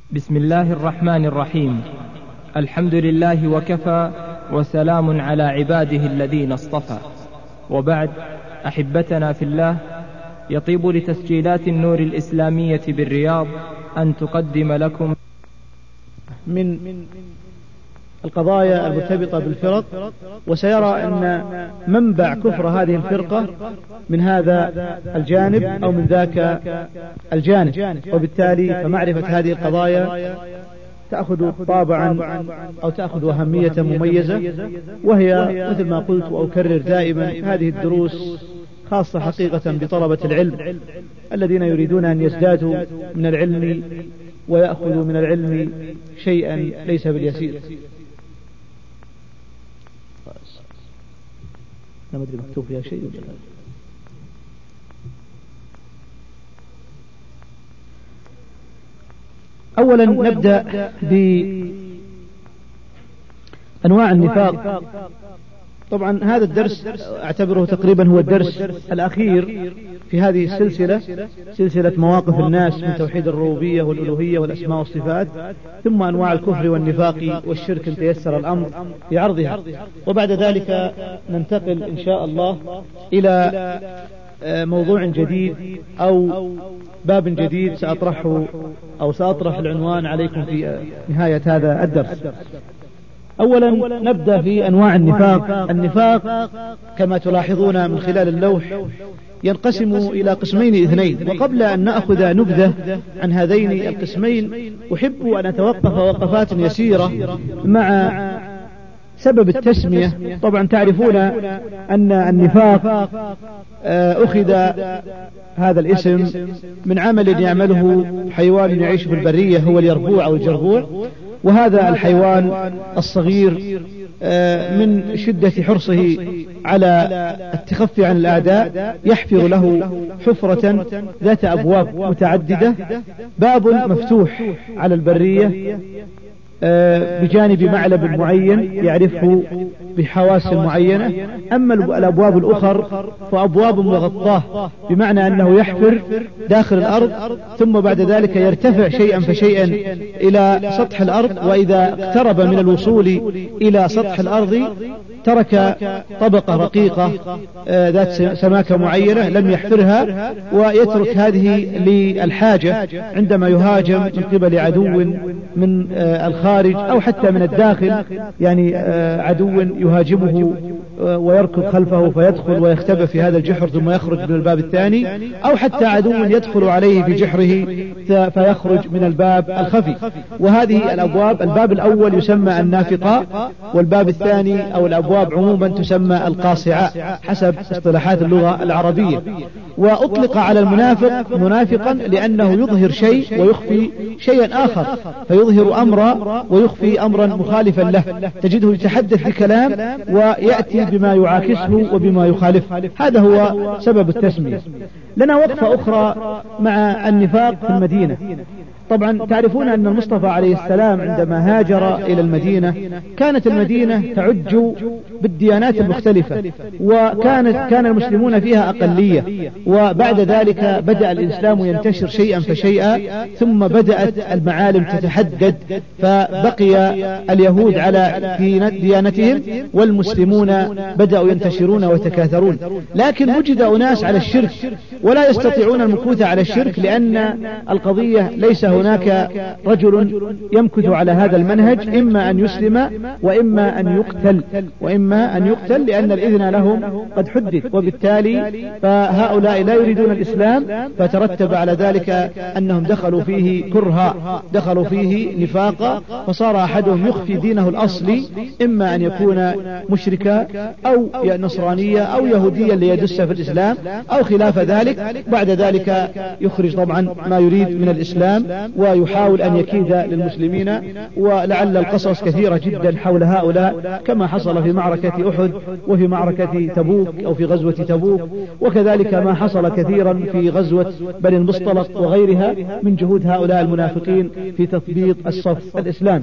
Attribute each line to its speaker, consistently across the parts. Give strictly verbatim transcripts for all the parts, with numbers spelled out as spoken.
Speaker 1: بسم الله الرحمن الرحيم. الحمد لله وكفى، وسلام على عباده الذين اصطفى، وبعد. أحبتنا في الله، يطيب لتسجيلات النور الإسلامية بالرياض أن تقدم لكم
Speaker 2: من القضايا المرتبطة بالفرق، وسيرى أن منبع كفر هذه الفرقة من هذا الجانب أو من ذاك الجانب، وبالتالي فمعرفة هذه القضايا تأخذ طابعا أو تأخذ أهمية مميزة، وهي مثل ما قلت وأكرر دائما، هذه الدروس خاصة حقيقة بطلبة العلم الذين يريدون أن يزدادوا من العلم ويأخذوا من العلم شيئا ليس باليسير. لا أدري مكتوب فيها شيء ولا لا. أولا نبدأ بأنواع النفاق. طبعا هذا الدرس أعتبره تقريبا هو الدرس الأخير في هذه السلسلة، سلسلة مواقف الناس من توحيد الربوبية والألوهية والأسماء والصفات، ثم أنواع الكفر والنفاق والشرك إن تيسر الأمر في عرضها، وبعد ذلك ننتقل إن شاء الله إلى موضوع جديد أو باب جديد سأطرحه أو سأطرح العنوان عليكم في نهاية هذا الدرس. أولا نبدأ في أنواع النفاق. النفاق كما تلاحظون من خلال اللوح ينقسم إلى قسمين اثنين، وقبل أن نأخذ نبذة عن هذين القسمين أحب أن أتوقف وقفات يسيرة مع سبب التسمية. طبعا تعرفون أن النفاق أخذ هذا الاسم من عمل يعمله حيوان يعيش في البرية، هو اليربوع أو الجربوع، وهذا الحيوان الصغير من شدة حرصه على التخفي عن الأعداء يحفر له حفرة ذات أبواب متعددة، باب مفتوح على البرية بجانب معلب معين يعرفه بحواس معينة، أما الأبواب الأخر فأبواب مغطاة، بمعنى أنه يحفر داخل الأرض ثم بعد ذلك يرتفع شيئا فشيئا إلى سطح الأرض، وإذا اقترب من الوصول إلى سطح الأرض ترك طبقة رقيقة ذات سماكة معينة لم يحفرها، ويترك هذه للحاجة عندما يهاجم من قبل عدو من الخارج أو حتى من الداخل، يعني عدو يهاجمه ويركض خلفه فيدخل ويختبئ في هذا الجحر ثم يخرج من الباب الثاني، أو حتى عدو يدخل عليه في جحره فيخرج من الباب الخفي. وهذه الأبواب، الباب الأول يسمى النافقاء، والباب الثاني أو الأبواب عموما تسمى القاصعاء حسب اصطلاحات اللغة العربية. وأطلق على المنافق منافقا لأنه يظهر شيء ويخفي شيئا آخر، فيظهر أمرا ويخفي أمرا مخالفا له، تجده يتحدث بكلام ويأتي بما يعاكسه وبما يخالفه. هذا هو سبب التسمية. لنا وقفة أخرى مع النفاق في المدينة. طبعا تعرفون أن المصطفى عليه السلام عندما هاجر إلى المدينة كانت المدينة تعج بالديانات المختلفة، وكانت كان المسلمون فيها أقلية، وبعد ذلك بدأ الإسلام ينتشر شيئا فشيئا، ثم بدأت المعالم تتحدد، فبقي اليهود على ديانتهم والمسلمون بدأوا ينتشرون وتكاثرون. لكن وجد أناس على الشرك ولا يستطيعون المكوث على الشرك، لأن القضية ليس هناك رجل يمكث على هذا المنهج، إما أن يسلم وإما أن يقتل وإما أن يقتل لأن الإذن لهم قد حدد، وبالتالي فهؤلاء لا يريدون الإسلام، فترتب على ذلك أنهم دخلوا فيه كرها، دخلوا فيه نفاقا، فصار أحدهم يخفي دينه الأصلي، إما أن يكون مشركا أو نصرانيا أو يهوديا ليدس في الإسلام أو خلاف ذلك، بعد ذلك يخرج طبعا ما يريد من الإسلام ويحاول أن يكيد للمسلمين. ولعل القصص كثيرة جدا حول هؤلاء، كما حصل في معركة أحد وفي معركة تبوك أو في غزوة تبوك، وكذلك ما حصل كثيرا في غزوة بني المصطلق وغيرها من جهود هؤلاء المنافقين في تثبيط الصف الإسلامي.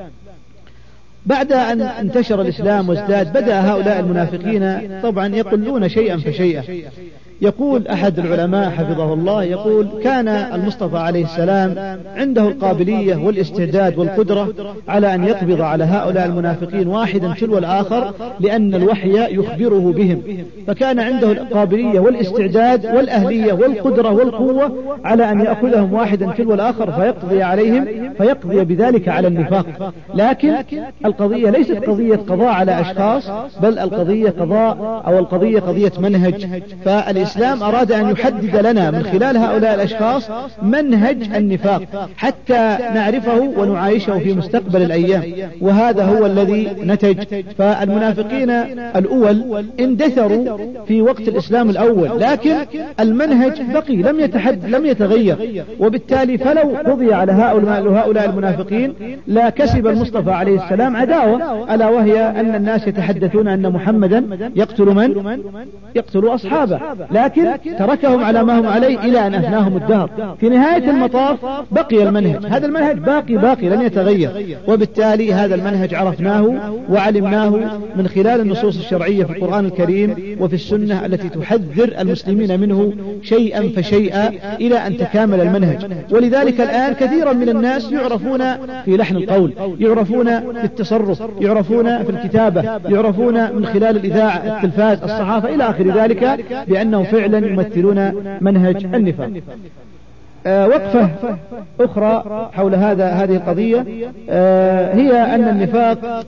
Speaker 2: بعد أن انتشر الإسلام وازداد، بدأ هؤلاء المنافقين طبعا يقلون شيئا فشيئا، يقول أحد العلماء حفظه الله، يقول كان المصطفى عليه السلام عنده القابلية والاستعداد والقدرة على أن يقبض على هؤلاء المنافقين واحدا تلو الآخر، لأن الوحي يخبره بهم، فكان عنده القابلية والاستعداد والأهلية والقدرة والقوة على أن يأخذهم واحدا تلو الآخر فيقضي عليهم، فيقضي بذلك على النفاق. لكن القضية ليست قضية قضاء على أشخاص، بل القضية قضاء أو القضية قضية منهج. فالإسلام أراد أن يحدد لنا من خلال هؤلاء الأشخاص منهج النفاق حتى نعرفه ونعايشه في مستقبل الأيام، وهذا هو الذي نتج. فالمنافقين الأول اندثروا في وقت الإسلام الأول، لكن المنهج بقي لم يتحد لم يتغير، وبالتالي فلو قضي على هؤلاء المنافقين لا كسب المصطفى عليه السلام عداوة، ألا وهي أن الناس يتحدثون أن محمدا يقتل من؟ يقتل أصحابه، لكن تركهم على ما هم عليه إلى أن أفناهم الدهر. في نهاية المطاف بقي المنهج، هذا المنهج باقي باقي لن يتغير، وبالتالي هذا المنهج عرفناه وعلمناه من خلال النصوص الشرعية في القرآن الكريم وفي السنة التي تحذر المسلمين منه شيئا فشيئا إلى أن تكامل المنهج. ولذلك الآن كثيرا من الناس يعرفون في لحن القول، يعرفون في التصرف، يعرفون في الكتابة، يعرفون من خلال الإذاعة، التلفاز، الصحافة إلى آخر ذلك بأنهم فعلا يمثلون منهج النفاق. آه وقفة أخرى حول هذا هذه القضية آه هي أن النفاق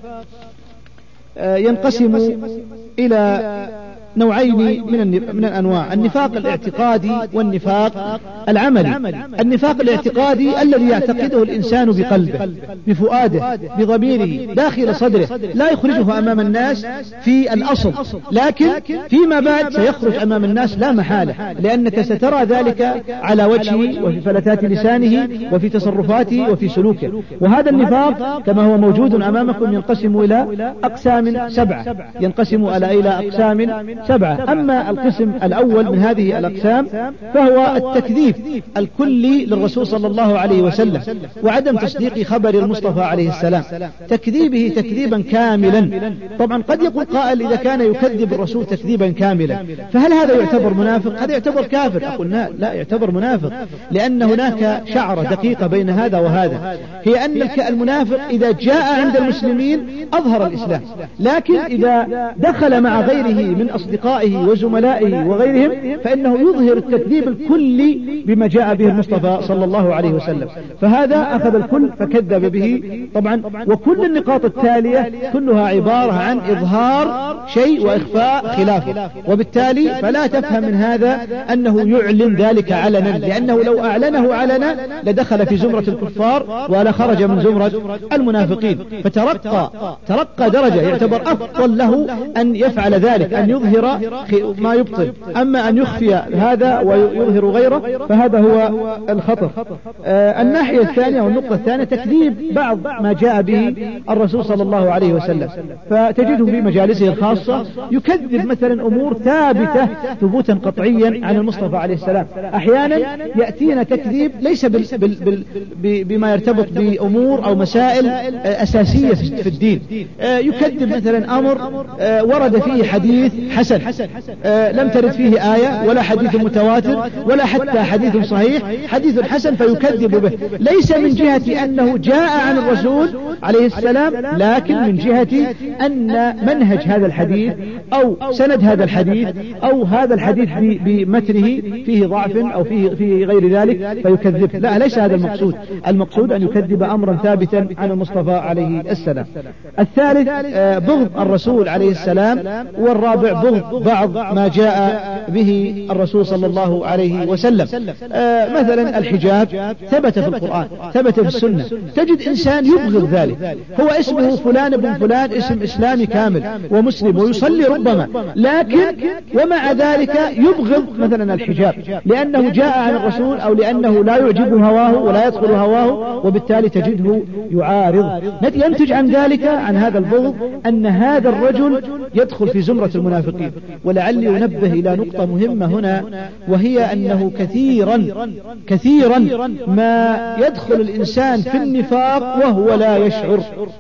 Speaker 2: آه ينقسم إلى نوعين من من الأنواع: النفاق الاعتقادي والنفاق العملي. النفاق الاعتقادي الذي يعتقده الإنسان بقلبه، بفؤاده، بضميره، داخل صدره، لا يخرجه أمام الناس في الأصل، لكن فيما بعد سيخرج أمام الناس لا محالة، لأنك سترى ذلك على وجهه وفي فلتات لسانه وفي تصرفاته وفي سلوكه. وهذا النفاق كما هو موجود أمامكم ينقسم إلى أقسام سبعة، ينقسم إلى أقسام سبعة. أما القسم الأول من هذه الأقسام فهو التكذيب الكلي للرسول صلى الله عليه وسلم، وعدم تصديق خبر المصطفى عليه السلام، تكذيبه تكذيبا كاملا. طبعا قد يقول قائل إذا كان يكذب الرسول تكذيبا كاملا فهل هذا يعتبر منافق؟ هذا يعتبر كافر. أقول لا، يعتبر منافق، لأن هناك شعرة دقيقة بين هذا وهذا، هي أن المنافق إذا جاء عند المسلمين أظهر الإسلام، لكن إذا دخل مع غيره من أصدقائه وزملائه وغيرهم فإنه يظهر التكذيب الكلي بما جاء به المصطفى صلى الله عليه وسلم، فهذا أخذ الكل فكذب به. طبعا وكل النقاط التالية كلها عبارة عن إظهار شيء وإخفاء خلافه، وبالتالي فلا تفهم من هذا أنه يعلن ذلك علنا، لأنه لو أعلنه علنا لدخل في زمرة الكفار ولخرج من زمرة المنافقين، فترقى ترقى درجة، يعتبر أفضل له أن يفعل ذلك، أن يظهر ما يبطل. أما أن يخفي هذا ويظهر غيره فهذا هو الخطر. آه الناحية الثانية والنقطة الثانية تكذيب بعض ما جاء به الرسول صلى الله عليه وسلم، فتجده في مجالسه الخاصة يكذب مثلا أمور ثابتة ثبوتا قطعيا عن المصطفى عليه السلام. أحيانا يأتينا تكذيب ليس بال بال بال بما يرتبط بأمور أو مسائل أساسية في الدين، آه يكذب مثلا أمر آه ورد فيه حديث حسن آه لم ترد فيه آية ولا حديث متواتر ولا حتى حديث صحيح، حديث حسن فيكذب به، ليس من جهة أنه جاء عن الرسول عليه السلام، لكن من جهة أن منهج هذا الحديث أو سند هذا الحديث أو هذا الحديث بمتنه فيه ضعف أو فيه, فيه غير ذلك فيكذب. لا، ليس هذا المقصود، المقصود أن يكذب أمرا ثابتا عن المصطفى عليه السلام. الثالث آه بغض الرسول عليه السلام، والرابع بغض بعض ما جاء به الرسول صلى الله عليه وسلم. آه مثلا الحجاب ثبت في القرآن، ثبت في السنة، تجد إنسان يبغض ذلك، هو اسمه فلان بن فلان، اسم إسلامي كامل ومسلم ويصلي ربما، لكن ومع ذلك يبغض مثلا الحجاب لأنه جاء عن الرسول أو لأنه لا يعجب هواه ولا يدخل هواه، وبالتالي تجده يعارض. ينتج عن ذلك عن هذا البغض أن هذا الرجل يدخل في زمرة المنافقين. ولعلي أنبه إلى نقطة مهمة هنا، وهي أنه كثيرا كثيرا ما يدخل الإنسان في النفاق وهو لا يشعر،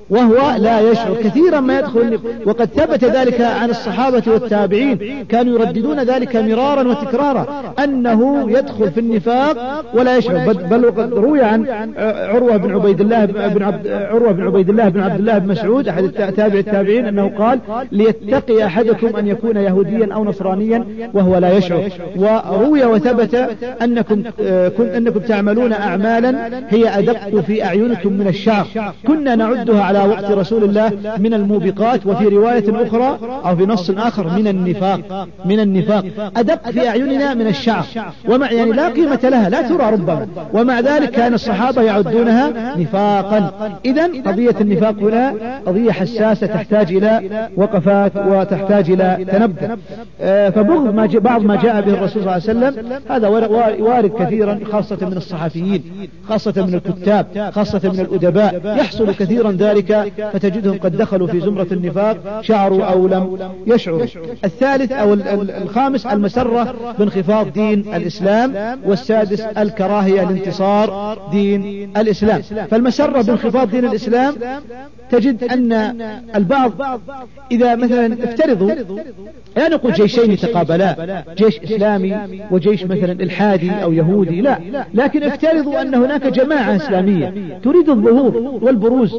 Speaker 2: وهو لا يشعر. كثيرا ما يدخل، وقد ثبت ذلك عن الصحابة والتابعين، كانوا يرددون ذلك مرارا وتكرارا أنه يدخل في النفاق ولا يشعر. بل وقد روي عن عروة بن عبيد الله بن عبد عروة بن عبيد الله بن عبد الله بن مسعود أحد تابع التابعين أنه قال: ليتقي أحدكم أن يكون يهوديا أو نصرانيا وهو لا يشعر. وروي وثبت أنكم أنكم تعملون أعمالا هي أدق في أعينكم من الشعر، كنا نعدها على وقت رسول الله من الموبقات، وفي رواية أخرى أو في نص آخر من النفاق، من النفاق أدق في أعيننا من الشعر، ومع يعني لا قيمة لها، لا ترى ربما، ومع ذلك كان الصحابة يعدونها نفاقا. إذن قضية النفاق هنا قضية حساسة تحتاج إلى وقفات وتحتاج إلى تنبه. فبغض ما بعض ما جاء به الرسول صلى الله عليه وسلم هذا وارد كثيرا، خاصة من الصحفيين، خاصة من الكتاب، خاصة من الأدباء، يحصل كثيرا ذلك، فتجدهم قد دخلوا في زمرة النفاق شعروا أو لم يشعروا. الثالث أو الخامس المسرة بانخفاض دين الإسلام، والسادس الكراهية لانتصار دين الإسلام. فالمسرة بانخفاض دين الإسلام تجد أن البعض إذا مثلا افترضوا، لا نقول جيشين يتقابلا، جيش إسلامي وجيش مثلا الحادي أو يهودي، لا، لكن افترضوا أن هناك جماعة إسلامية تريد الظهور والبروز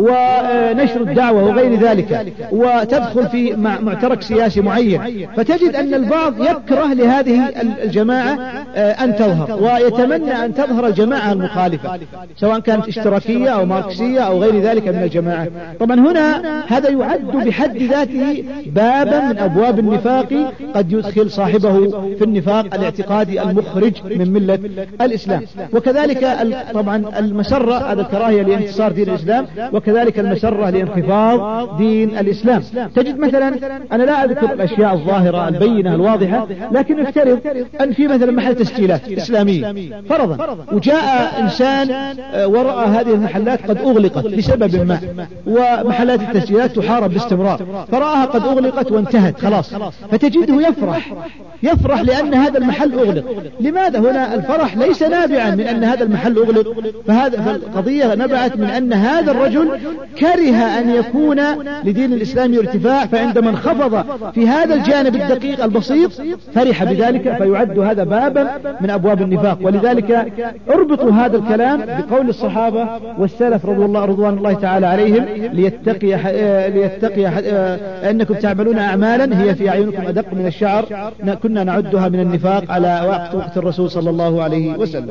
Speaker 2: ونشر الدعوة وغير ذلك، وتدخل في معترك سياسي معين، فتجد أن البعض يكره لهذه الجماعة أن تظهر، ويتمنى أن تظهر الجماعة المخالفة سواء كانت اشتراكية أو ماركسية أو غير ذلك من الجماعات. طبعا هنا هذا يعد بحد ذاته بابا من أبواب النفاق، قد يدخل صاحبه في النفاق الاعتقادي المخرج من ملة الإسلام. وكذلك طبعا المسرة هذا الكراهية لانتصار دين الإسلام، وكذلك المسرة لانخفاض دين الإسلام. تجد مثلا، أنا لا أذكر الأشياء الظاهرة البينة الواضحة، لكن افترض أن في مثلا محل تسجيلات إسلامية فرضا، وجاء إنسان ورأى هذه المحلات قد أغلقت لسبب ما، ومحلات التسجيلات تحارب باستمرار، فرآها قد أغلقت وانتهت خلاص، فتجده يفرح يفرح لأن هذا المحل أغلق. لماذا؟ هنا الفرح ليس نابعا من أن هذا المحل أغلق، فهذا القضية نبعت من أن هذا الرجل كره أن يكون لدين الإسلام ارتفاع، فعندما انخفض في هذا الجانب الدقيق البسيط فرح بذلك، فيعد هذا بابا من أبواب النفاق. ولذلك اربطوا هذا الكلام بقول الصحابة والسلف رضي الله رضوان الله تعالى عليهم: ليتقي ليتقي أنكم تعملون أعمالا هي في أعينكم أدق من الشعر، كنا نعدها من النفاق على وقت وقت الرسول صلى الله عليه وسلم.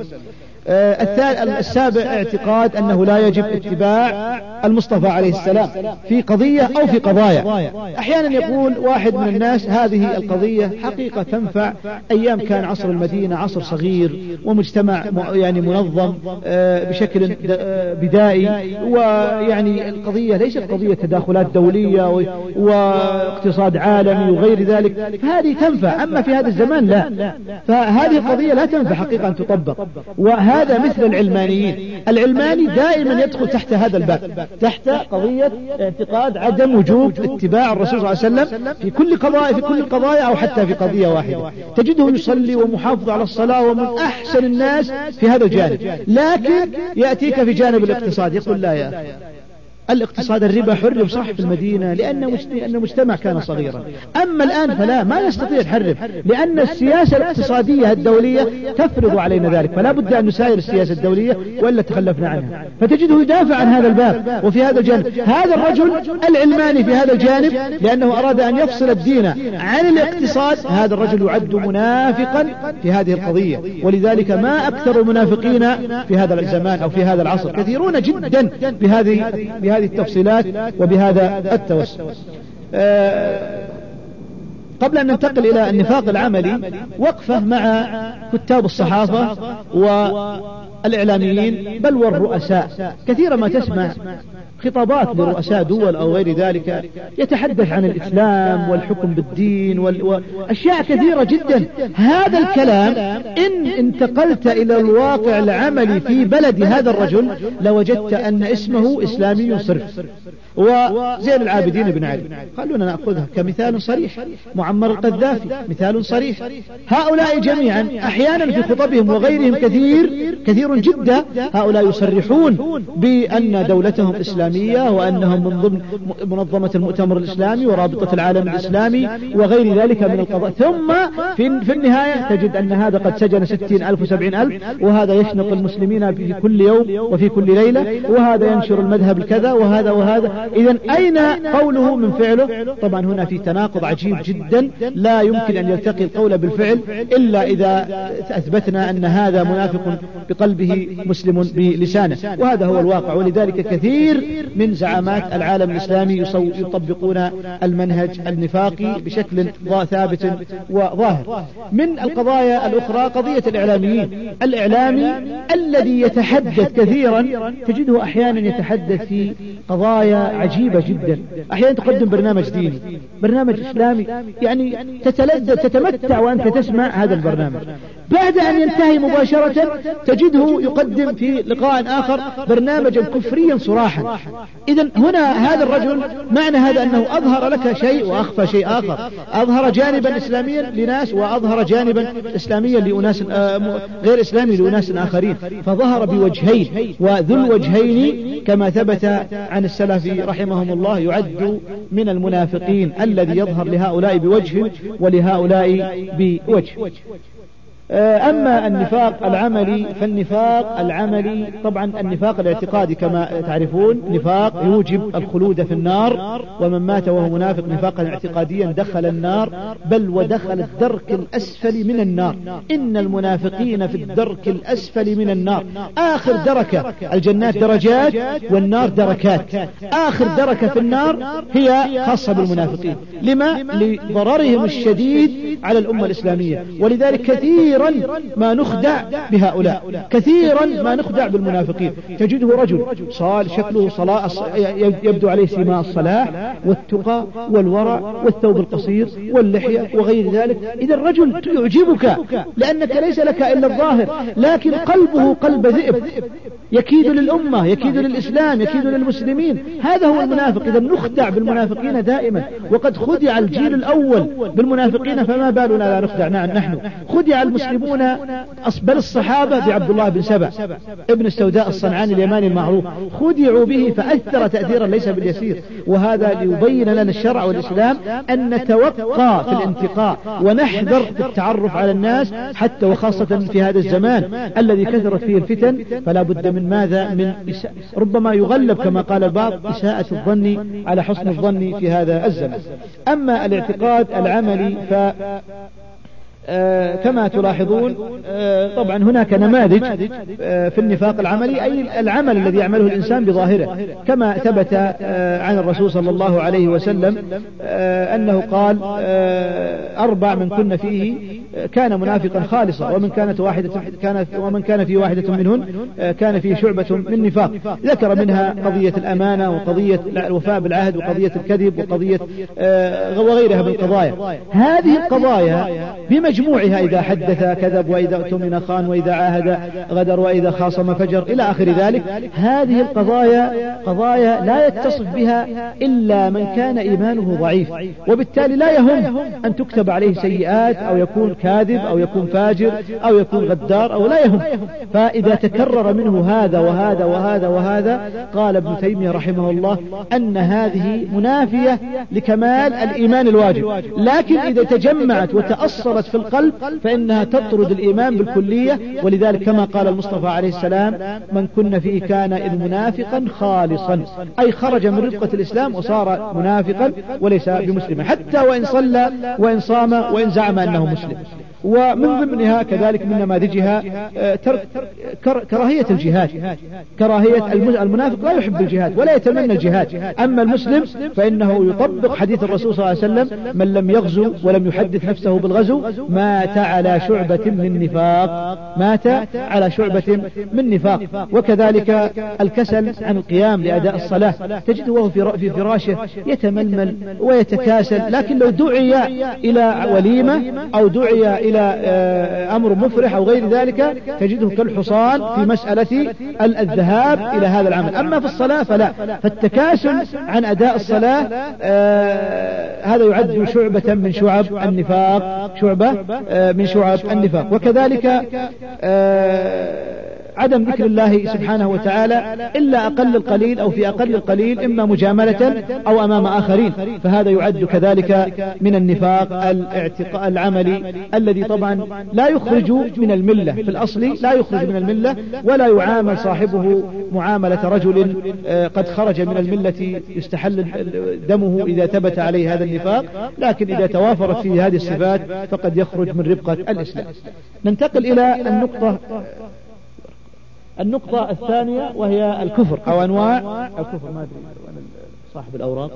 Speaker 2: السابع اعتقاد أنه لا يجب اتباع المصطفى عليه السلام في قضية أو في قضايا. أحيانا يقول واحد من الناس هذه القضية حقيقة تنفع أيام كان عصر المدينة عصر صغير ومجتمع يعني منظم بشكل بدائي، ويعني القضية ليست قضية تداخلات دولية واقتصاد عالمي وغير ذلك، فهذه تنفع. أما في هذا الزمان لا، فهذه القضية لا تنفع حقيقة أن تطبق. وهذا مثل العلمانيين، العلماني دائما يدخل تحت هذا الباب، تحت قضية اعتقاد عدم وجوب اتباع الرسول صلى الله عليه وسلم في كل قضايا في كل القضايا أو حتى في قضية واحدة. تجده يصلي ومحافظ على الصلاة ومن أحسن الناس في هذا الجانب، لكن يأتيك في جانب الاقتصاد يقول لا يا أخي، الاقتصاد الربا حرم صح في المدينة لأن المجتمع كان صغيرا، أما الآن فلا، ما يستطيع الحرم، لأن السياسة الاقتصادية الدولية تفرض علينا ذلك، فلا بد أن نساير السياسة الدولية وإلا تخلفنا عنها. فتجده يدافع عن هذا الباب وفي هذا الجانب. هذا الرجل العلماني في هذا الجانب لأنه أراد أن يفصل الدين عن الاقتصاد، هذا الرجل يعد منافقا في هذه القضية. ولذلك ما أكثر المنافقين في هذا الزمان أو في هذا العصر، كثيرون جدا بهذه بهذه التفصيلات وبهذا التوسع. أه قبل أن ننتقل إلى النفاق العملي، وقفة مع كتاب الصحافة والإعلاميين بل والرؤساء. كثيرا ما تسمع خطابات لرؤساء دول أو غير ذلك يتحدث عن الإسلام والحكم بالدين وأشياء كثيرة جدا. هذا الكلام إن انتقلت إلى الواقع العملي في بلد هذا الرجل لوجدت أن اسمه إسلامي صرف. وزين العابدين بن علي خلونا نأخذها كمثال صريح. معمر القذافي مثال صريح. هؤلاء جميعا أحيانا في خطبهم وغيرهم كثير كثير جدا هؤلاء يصرحون بأن دولتهم إسلامية وأنهم من ضمن منظمة المؤتمر الإسلامي ورابطة العالم الإسلامي وغير ذلك من القضاء، ثم في, في النهاية تجد أن هذا قد سجن ستين ألف وسبعين ألف، وهذا يشنق المسلمين في كل يوم وفي كل ليلة، وهذا ينشر المذهب الكذا وهذا وهذا. إذن أين قوله من فعله؟ طبعا هنا في تناقض عجيب جدا، لا يمكن أن يلتقي القول بالفعل إلا إذا أثبتنا أن هذا منافق بقلبه مسلم بلسانه، وهذا هو الواقع. ولذلك كثير من زعامات العالم الإسلامي يطبقون المنهج النفاقي بشكل ثابت وظاهر. من القضايا الأخرى قضية الإعلاميين. الإعلامي الذي يتحدث كثيرا تجده أحيانا يتحدث في قضايا عجيبة جدا، أحيانا تقدم برنامج ديني، برنامج إسلامي، يعني تتلذذ تتمتع وأنت تسمع هذا البرنامج، بعد أن ينتهي مباشرة تجده يقدم في لقاء آخر برنامجا كفريا صراحا. إذن هنا هذا الرجل معنى هذا أنه أظهر لك شيء وأخفى شيء آخر، أظهر جانبا إسلاميا لناس وأظهر جانبا إسلاميا لأناس غير إسلامي لأناس آخرين، فظهر بوجهين، وذو الوجهين كما ثبت عن السلف رحمهم الله يعد من المنافقين الذي يظهر لهؤلاء بوجه ولهؤلاء بوجه. أما النفاق العملي فالنفاق العملي طبعا النفاق الاعتقادي كما تعرفون نفاق يوجب الخلود في النار، ومن مات وهو منافق نفاقا اعتقاديا دخل النار، بل ودخل الدرك الأسفل من النار. إن المنافقين في الدرك الأسفل من النار. آخر دركة، الجنات درجات والنار دركات، آخر دركة في النار هي خاصة بالمنافقين. لما؟ لضررهم الشديد على الأمة الإسلامية. ولذلك كثير ما نخدع بهؤلاء، كثيرا ما نخدع بالمنافقين. تجده رجل صال شكله صلاة يبدو عليه سماء الصلاح والتقى والورع والثوب القصير واللحية وغير ذلك. إذا الرجل يعجبك لأنك ليس لك إلا الظاهر، لكن قلبه قلب ذئب، يكيد للأمة، يكيد للإسلام، يكيد للمسلمين. هذا هو المنافق. إذا نخدع بالمنافقين دائما، وقد خدع الجيل الأول بالمنافقين، فما بالنا لا نخدع نحن. خدع المسلمون بل الصحابة بعبد الله بن سبأ ابن السوداء الصنعاني اليماني المعروف، خدعوا به فأثر تأثيرا ليس باليسير. وهذا ليبين لنا الشرع والإسلام أن نتوقع في الانتقاء ونحذر في التعرف على الناس، حتى وخاصة في هذا الزمان الذي كثرت فيه الفتن. فلا بد من ماذا؟ من إساء. ربما يغلب كما قال البعض إساءة الظن على حسن الظن في هذا الزمان. أما الاعتقاد العملي ف آه كما تلاحظون آه طبعا هناك نماذج آه في النفاق العملي، أي العمل الذي يعمله الإنسان بظاهره، كما ثبت آه عن الرسول صلى الله عليه وسلم آه أنه قال آه أربع من كن فيه كان منافقا خالصا، ومن كانت واحدة كانت ومن كان فيه واحدة منهن آه كان فيه شعبة من نفاق. ذكر منها قضية الأمانة وقضية الوفاء بالعهد وقضية الكذب وقضية آه وغيرها من القضايا. هذه القضايا بمجموعها إذا حدث كذب، وإذا اؤتمن خان، وإذا عاهد غدر، وإذا خاصم فجر، إلى آخر ذلك. هذه القضايا قضايا لا يتصف بها إلا من كان إيمانه ضعيف، وبالتالي لا يهم أن تكتب عليه سيئات، أو يكون كاذب، أو يكون فاجر، أو يكون غدار، أو لا يهم. فإذا تكرر منه هذا وهذا وهذا وهذا، قال ابن تيمية رحمه الله أن هذه منافية لكمال الإيمان الواجب. لكن إذا تجمعت وتأصلت في القلب فإنها تطرد الإيمان بالكلية. ولذلك كما قال المصطفى عليه السلام: من كن فيه كان منافقا خالصا، أي خرج من رفقة الإسلام وصار منافقا وليس بمسلما، حتى وإن صلى وإن صام وإن زعم أنه مسلم. ومن ضمنها كذلك من نماذجها ترك كراهية الجهاد. كراهية المنافق لا يحب الجهاد ولا يتمنى الجهاد. أما المسلم فإنه يطبق حديث الرسول صلى الله عليه وسلم: من لم يغزو ولم يحدث نفسه بالغزو مات على شعبة من نفاق، مات على شعبة من نفاق. وكذلك الكسل عن القيام لأداء الصلاة، تجده وهو في فراشه يتململ ويتكاسل، لكن لو دعي إلى وليمة أو دعي إلى إلى أمر مفرح أو غير ذلك تجده كالحصان في مسألة الذهاب إلى هذا العمل. أما في الصلاة فلا، فالتكاسل عن أداء الصلاة هذا يعد شعبة من شعب النفاق، شعبة من شعب النفاق. وكذلك عدم ذكر الله سبحانه وتعالى إلا أقل القليل أو في أقل القليل، إما مجاملة أو أمام آخرين، فهذا يعد كذلك من النفاق العملي الذي طبعا لا يخرج من الملة، في الأصل لا يخرج من الملة، ولا يعامل صاحبه معاملة رجل قد خرج من الملة يستحل دمه إذا ثبت عليه هذا النفاق، لكن إذا توافرت فيه هذه الصفات فقد يخرج من ربقة الإسلام. ننتقل إلى النقطة النقطة الثانية وهي الكفر أو أنواع الكفر. ما أدري صاحب الأوراق.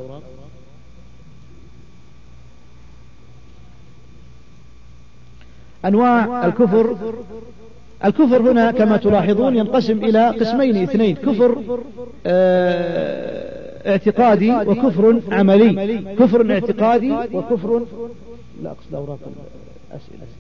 Speaker 2: أنواع الكفر. الكفر هنا كما تلاحظون ينقسم إلى قسمين اثنين، كفر اعتقادي وكفر عملي. كفر اعتقادي وكفر لا أقصد أوراق الأسئلة.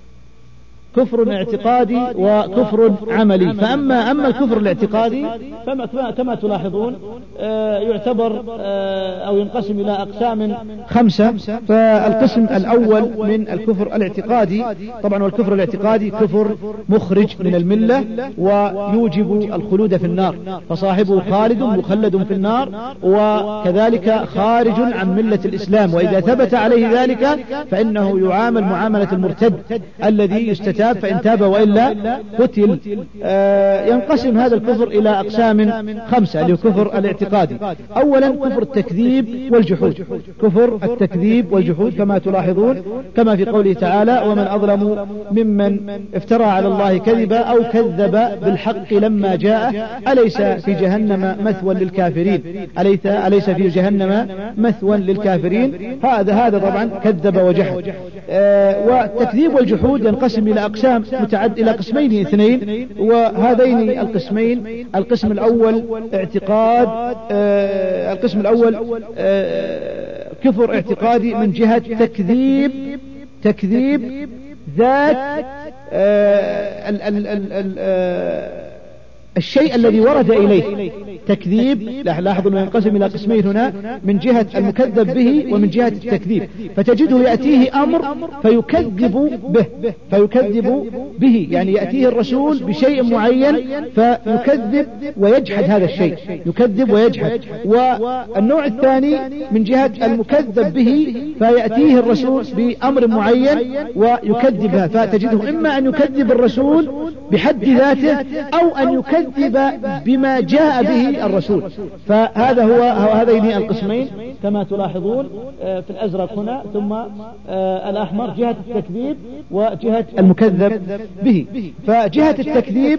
Speaker 2: كفر اعتقادي وكفر عملي. فأما أما الكفر الاعتقادي فما كما تلاحظون يعتبر أو ينقسم إلى أقسام خمسة. فالقسم الأول من الكفر الاعتقادي طبعا، والكفر الاعتقادي كفر مخرج من الملة ويوجب الخلود في النار، فصاحبه خالد مخلد في النار، وكذلك خارج عن ملة الإسلام، وإذا ثبت عليه ذلك فإنه يعامل معاملة المرتد الذي يستتاب فإن تاب وإلا قتل. آه ينقسم هذا الكفر إلى أقسام خمسة للكفر الاعتقادي. أولا كفر التكذيب والجحود، كفر التكذيب والجحود كما تلاحظون كما في قوله تعالى: ومن أظلم ممن افترى على الله كذبا أو كذب بالحق لما جاءه أليس في جهنم مثوى للكافرين، أليس, أليس في جهنم مثوى للكافرين. هذا هذا طبعا كذب وجحد. آه والتكذيب والجحود ينقسم إلى أقسام متعد إلى قسمين اثنين، وهذين القسمين القسم الأول اعتقاد آه القسم الأول آه كفر اعتقادي من جهة تكذيب تكذيب ذات آه ال ال ال ال آه الشيء الذي ورد إليه. تكذيب لاحظوا أنه ينقسم إلى قسمين هنا، من جهة المكذب به ومن جهة التكذيب. فتجده يأتيه أمر فيكذب به فيكذب به يعني يأتيه الرسول بشيء معين فيكذب ويجحد هذا الشيء، يكذب ويجحد. والنوع الثاني من جهة المكذب به فيأتيه الرسول بأمر معين ويكذبها، فتجده إما أن يكذب الرسول بحد ذاته أو أن يكذب بما جاء به الرسول. فهذا هو هذين القسمين كما تلاحظون في الأزرق هنا ثم الأحمر، جهة التكذيب وجهة المكذب به. فجهة التكذيب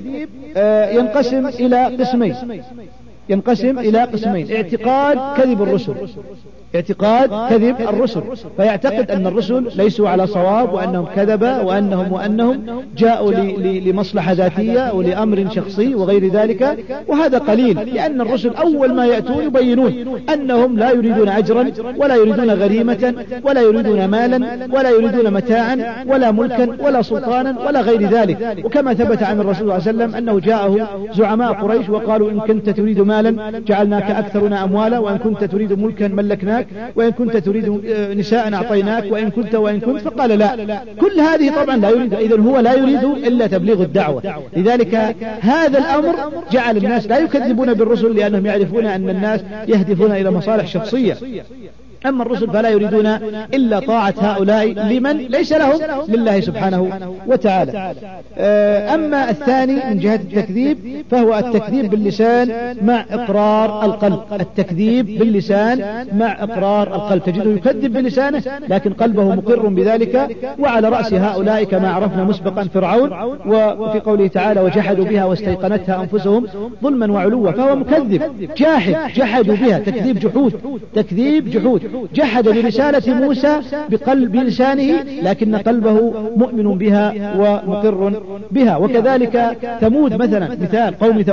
Speaker 2: ينقسم إلى قسمين ينقسم إلى قسمين اعتقاد كذب الرسل، اعتقاد كذب الرسل، فيعتقد أن الرسل ليسوا على صواب وأنهم كذبا وأنهم وأنهم جاءوا لمصلحة ذاتية أو لأمر شخصي وغير ذلك. وهذا قليل، لأن الرسل أول ما يأتون يبينون أنهم لا يريدون أجرا ولا يريدون غريمة ولا يريدون مالا ولا يريدون متاعا ولا ملكا ولا سلطانا ولا غير ذلك. وكما ثبت عن الرسول صلى الله عليه وسلم أنه جاءه زعماء قريش وقالوا: إن كنت تريد مالا جعلناك أكثرنا أموالا، وإن كنت تريد ملكا ملكناك، وإن كنت تريد نساء أعطيناك، وإن كنت وإن كنت. فقال لا. كل هذه طبعا لا يريد، إذن هو لا يريد إلا تبليغ الدعوة. لذلك هذا الأمر جعل الناس لا يكذبون بالرسل لأنهم يعرفون أن الناس يهدفون إلى مصالح شخصية. أما الرسل فلا يريدون إلا طاعة هؤلاء لمن ليس لهم لله سبحانه وتعالى. أما الثاني من جهة التكذيب فهو التكذيب باللسان مع إقرار القلب، التكذيب باللسان مع إقرار القلب، تجده يكذب بلسانه لكن قلبه مقر بذلك. وعلى رأس هؤلاء كما عرفنا مسبقا فرعون، وفي قوله تعالى: وجحدوا بها واستيقنتها أنفسهم ظلما وعلوا، فهو مكذب جاحد، جحدوا بها تكذيب جحود، تكذيب جحود. جحد برسالة موسى بقلب لسانه لكن قلبه مؤمن بها ومقر بها. وكذلك ثمود مثلا، مثال قوم ثمود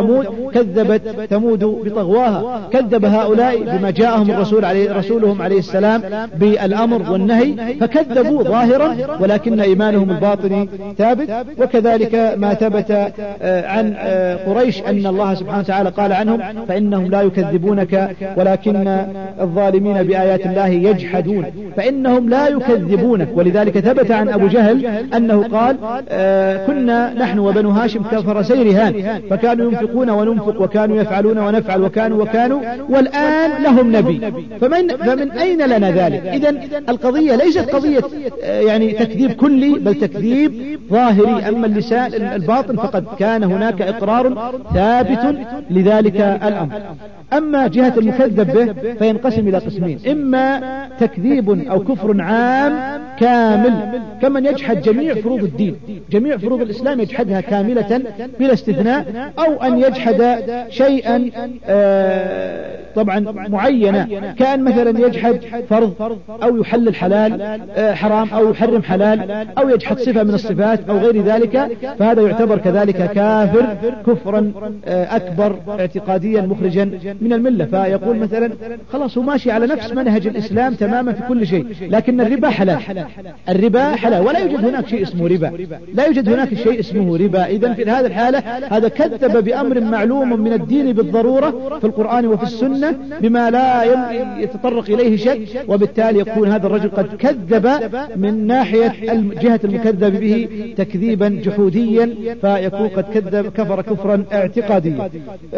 Speaker 2: كذبت ثمود بطغواها. كذب هؤلاء بما جاءهم الرسول عليه رسولهم عليه السلام بالأمر والنهي فكذبوا ظاهرا، ولكن إيمانهم الباطني ثابت. وكذلك ما ثبت عن قريش أن الله سبحانه وتعالى قال عنهم فإنهم لا يكذبونك ولكن الظالمين بآيات الله يجحدون، فإنهم لا يكذبونك. ولذلك ثبت عن أبو جهل أنه قال آه كنا نحن وبنو هاشم كفرسي رهان، فكانوا ينفقون وننفق وكانوا يفعلون ونفعل وكانوا وكانوا والآن لهم نبي، فمن, فمن أين لنا ذلك؟ إذن القضية ليست قضية آه يعني تكذيب كلي بل تكذيب ظاهري. أما اللسان الباطن فقد كان هناك إقرار ثابت لذلك الأمر. أما جهة المكذب به فينقسم إلى قسمين: إما تكذيب أو كفر عام كامل كمن يجحد جميع فروض الدين، جميع فروض الإسلام يجحدها كاملة بلا استثناء، أو أن يجحد شيئا آه طبعا معينا، كان مثلا يجحد فرض أو يحلل حلال آه حرام أو يحرم حلال أو يجحد صفة من الصفات أو غير ذلك، فهذا يعتبر كذلك كافر كفرا آه أكبر اعتقاديا مخرجا من الملة. فيقول مثلا خلاص هو ماشي على نفس منهج الإسلام تماما في كل شيء، لكن الربا حلال، الربا حلال ولا يوجد هناك شيء اسمه ربا، لا يوجد هناك شيء اسمه ربا. إذن في هذه الحالة هذا كذب بأمر معلوم من الدين بالضرورة في القرآن وفي السنة بما لا يتطرق إليه شك، وبالتالي يكون هذا الرجل قد كذب من ناحية جهة المكذب به تكذيبا جحوديا، فيكون قد كذب كفر كفرا اعتقاديا.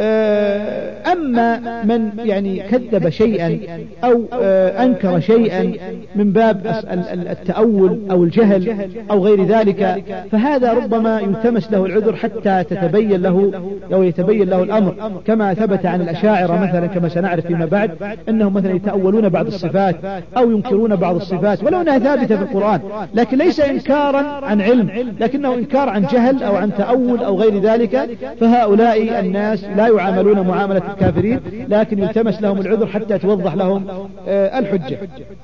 Speaker 2: أما من يعني كذب شيئا أو أنكر شيئا من باب التأول أو الجهل أو غير ذلك، فهذا ربما يلتمس له العذر حتى تتبين له أو يتبين له الأمر، كما ثبت عن الأشاعرة مثلا كما سنعرف فيما بعد أنهم مثلا يتأولون بعض الصفات أو ينكرون بعض الصفات ولو أنها ثابتة في القرآن، لكن ليس إنكارا عن علم لكنه إنكار عن جهل أو عن تأول أو غير ذلك. فهؤلاء الناس لا يعاملون معاملة الكافرين، لكن يلتمس لهم العذر حتى توضح لهم آه الحجة.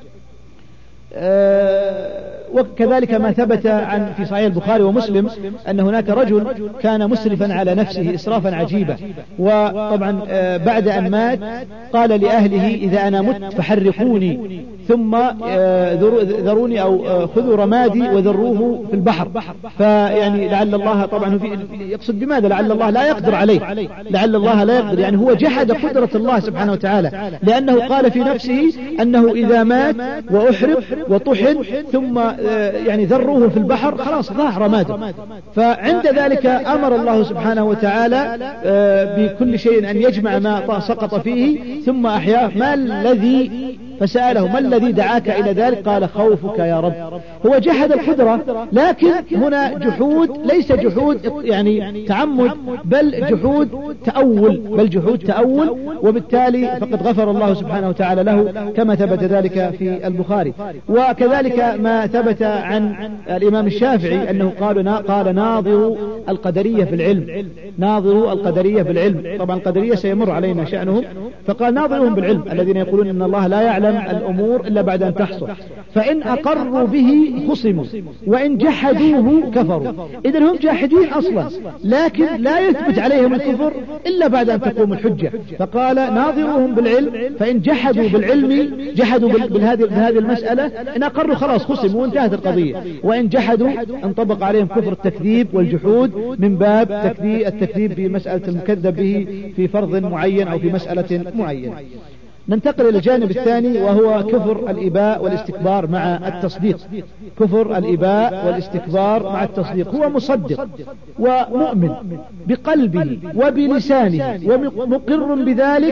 Speaker 2: آه وكذلك ما ثبت عن في صحيح البخاري ومسلم أن هناك رجل كان مسرفا على نفسه إسرافا عجيبا، وطبعا آه بعد أن مات قال لأهله إذا أنا مت فحرقوني ثم آه ذروني أو آه خذوا رمادي وذروه في البحر، فيعني لعل الله طبعا في يقصد بماذا لعل الله لا يقدر عليه، لعل الله لا يقدر، يعني هو جحد قدرة الله سبحانه وتعالى، لأنه قال في نفسه أنه إذا مات وأحرق وطحن ثم يعني ذروه في البحر خلاص ضاع رماده. فعند ذلك أمر الله سبحانه وتعالى بكل شيء أن يجمع ما سقط فيه ثم أحياه. ما الذي فسأله ما الذي دعاك إلى ذلك؟ قال خوفك يا رب. هو جحد القدرة، لكن هنا جحود ليس جحود يعني تعمد بل جحود تأول، بل جحود تأول، وبالتالي فقد غفر الله سبحانه وتعالى له كما ثبت ذلك في البخاري. وكذلك ما ثبت عن الإمام الشافعي أنه قال قال ناظروا القدرية في العلم، ناظروا القدرية في العلم. طبعا القدرية سيمر علينا شأنهم، فقال ناظرهم بالعلم الذين يقولون إن الله لا يعلم الأمور إلا بعد أن تحصل، فإن أقروا به خصموا وإن جحدوه كفروا. إذن هم جاحدين أصلا، لكن لا يثبت عليهم الكفر إلا بعد أن تقوم الحجة. فقال ناظروهم بالعلم، فإن جحدوا بالعلم جحدوا بهذه بهذه المسألة، إن أقروا خلاص خصموا وانتهت القضية، وإن جحدوا انطبق عليهم كفر التكذيب والجحود من باب تكذيب التكذيب في مسألة المكذب به في فرض معين أو في مسألة معينة. ننتقل إلى الجانب الثاني وهو كفر الإباء والاستكبار مع التصديق. كفر الإباء والاستكبار مع التصديق، هو مصدق ومؤمن بقلبه وبلسانه ومقر بذلك،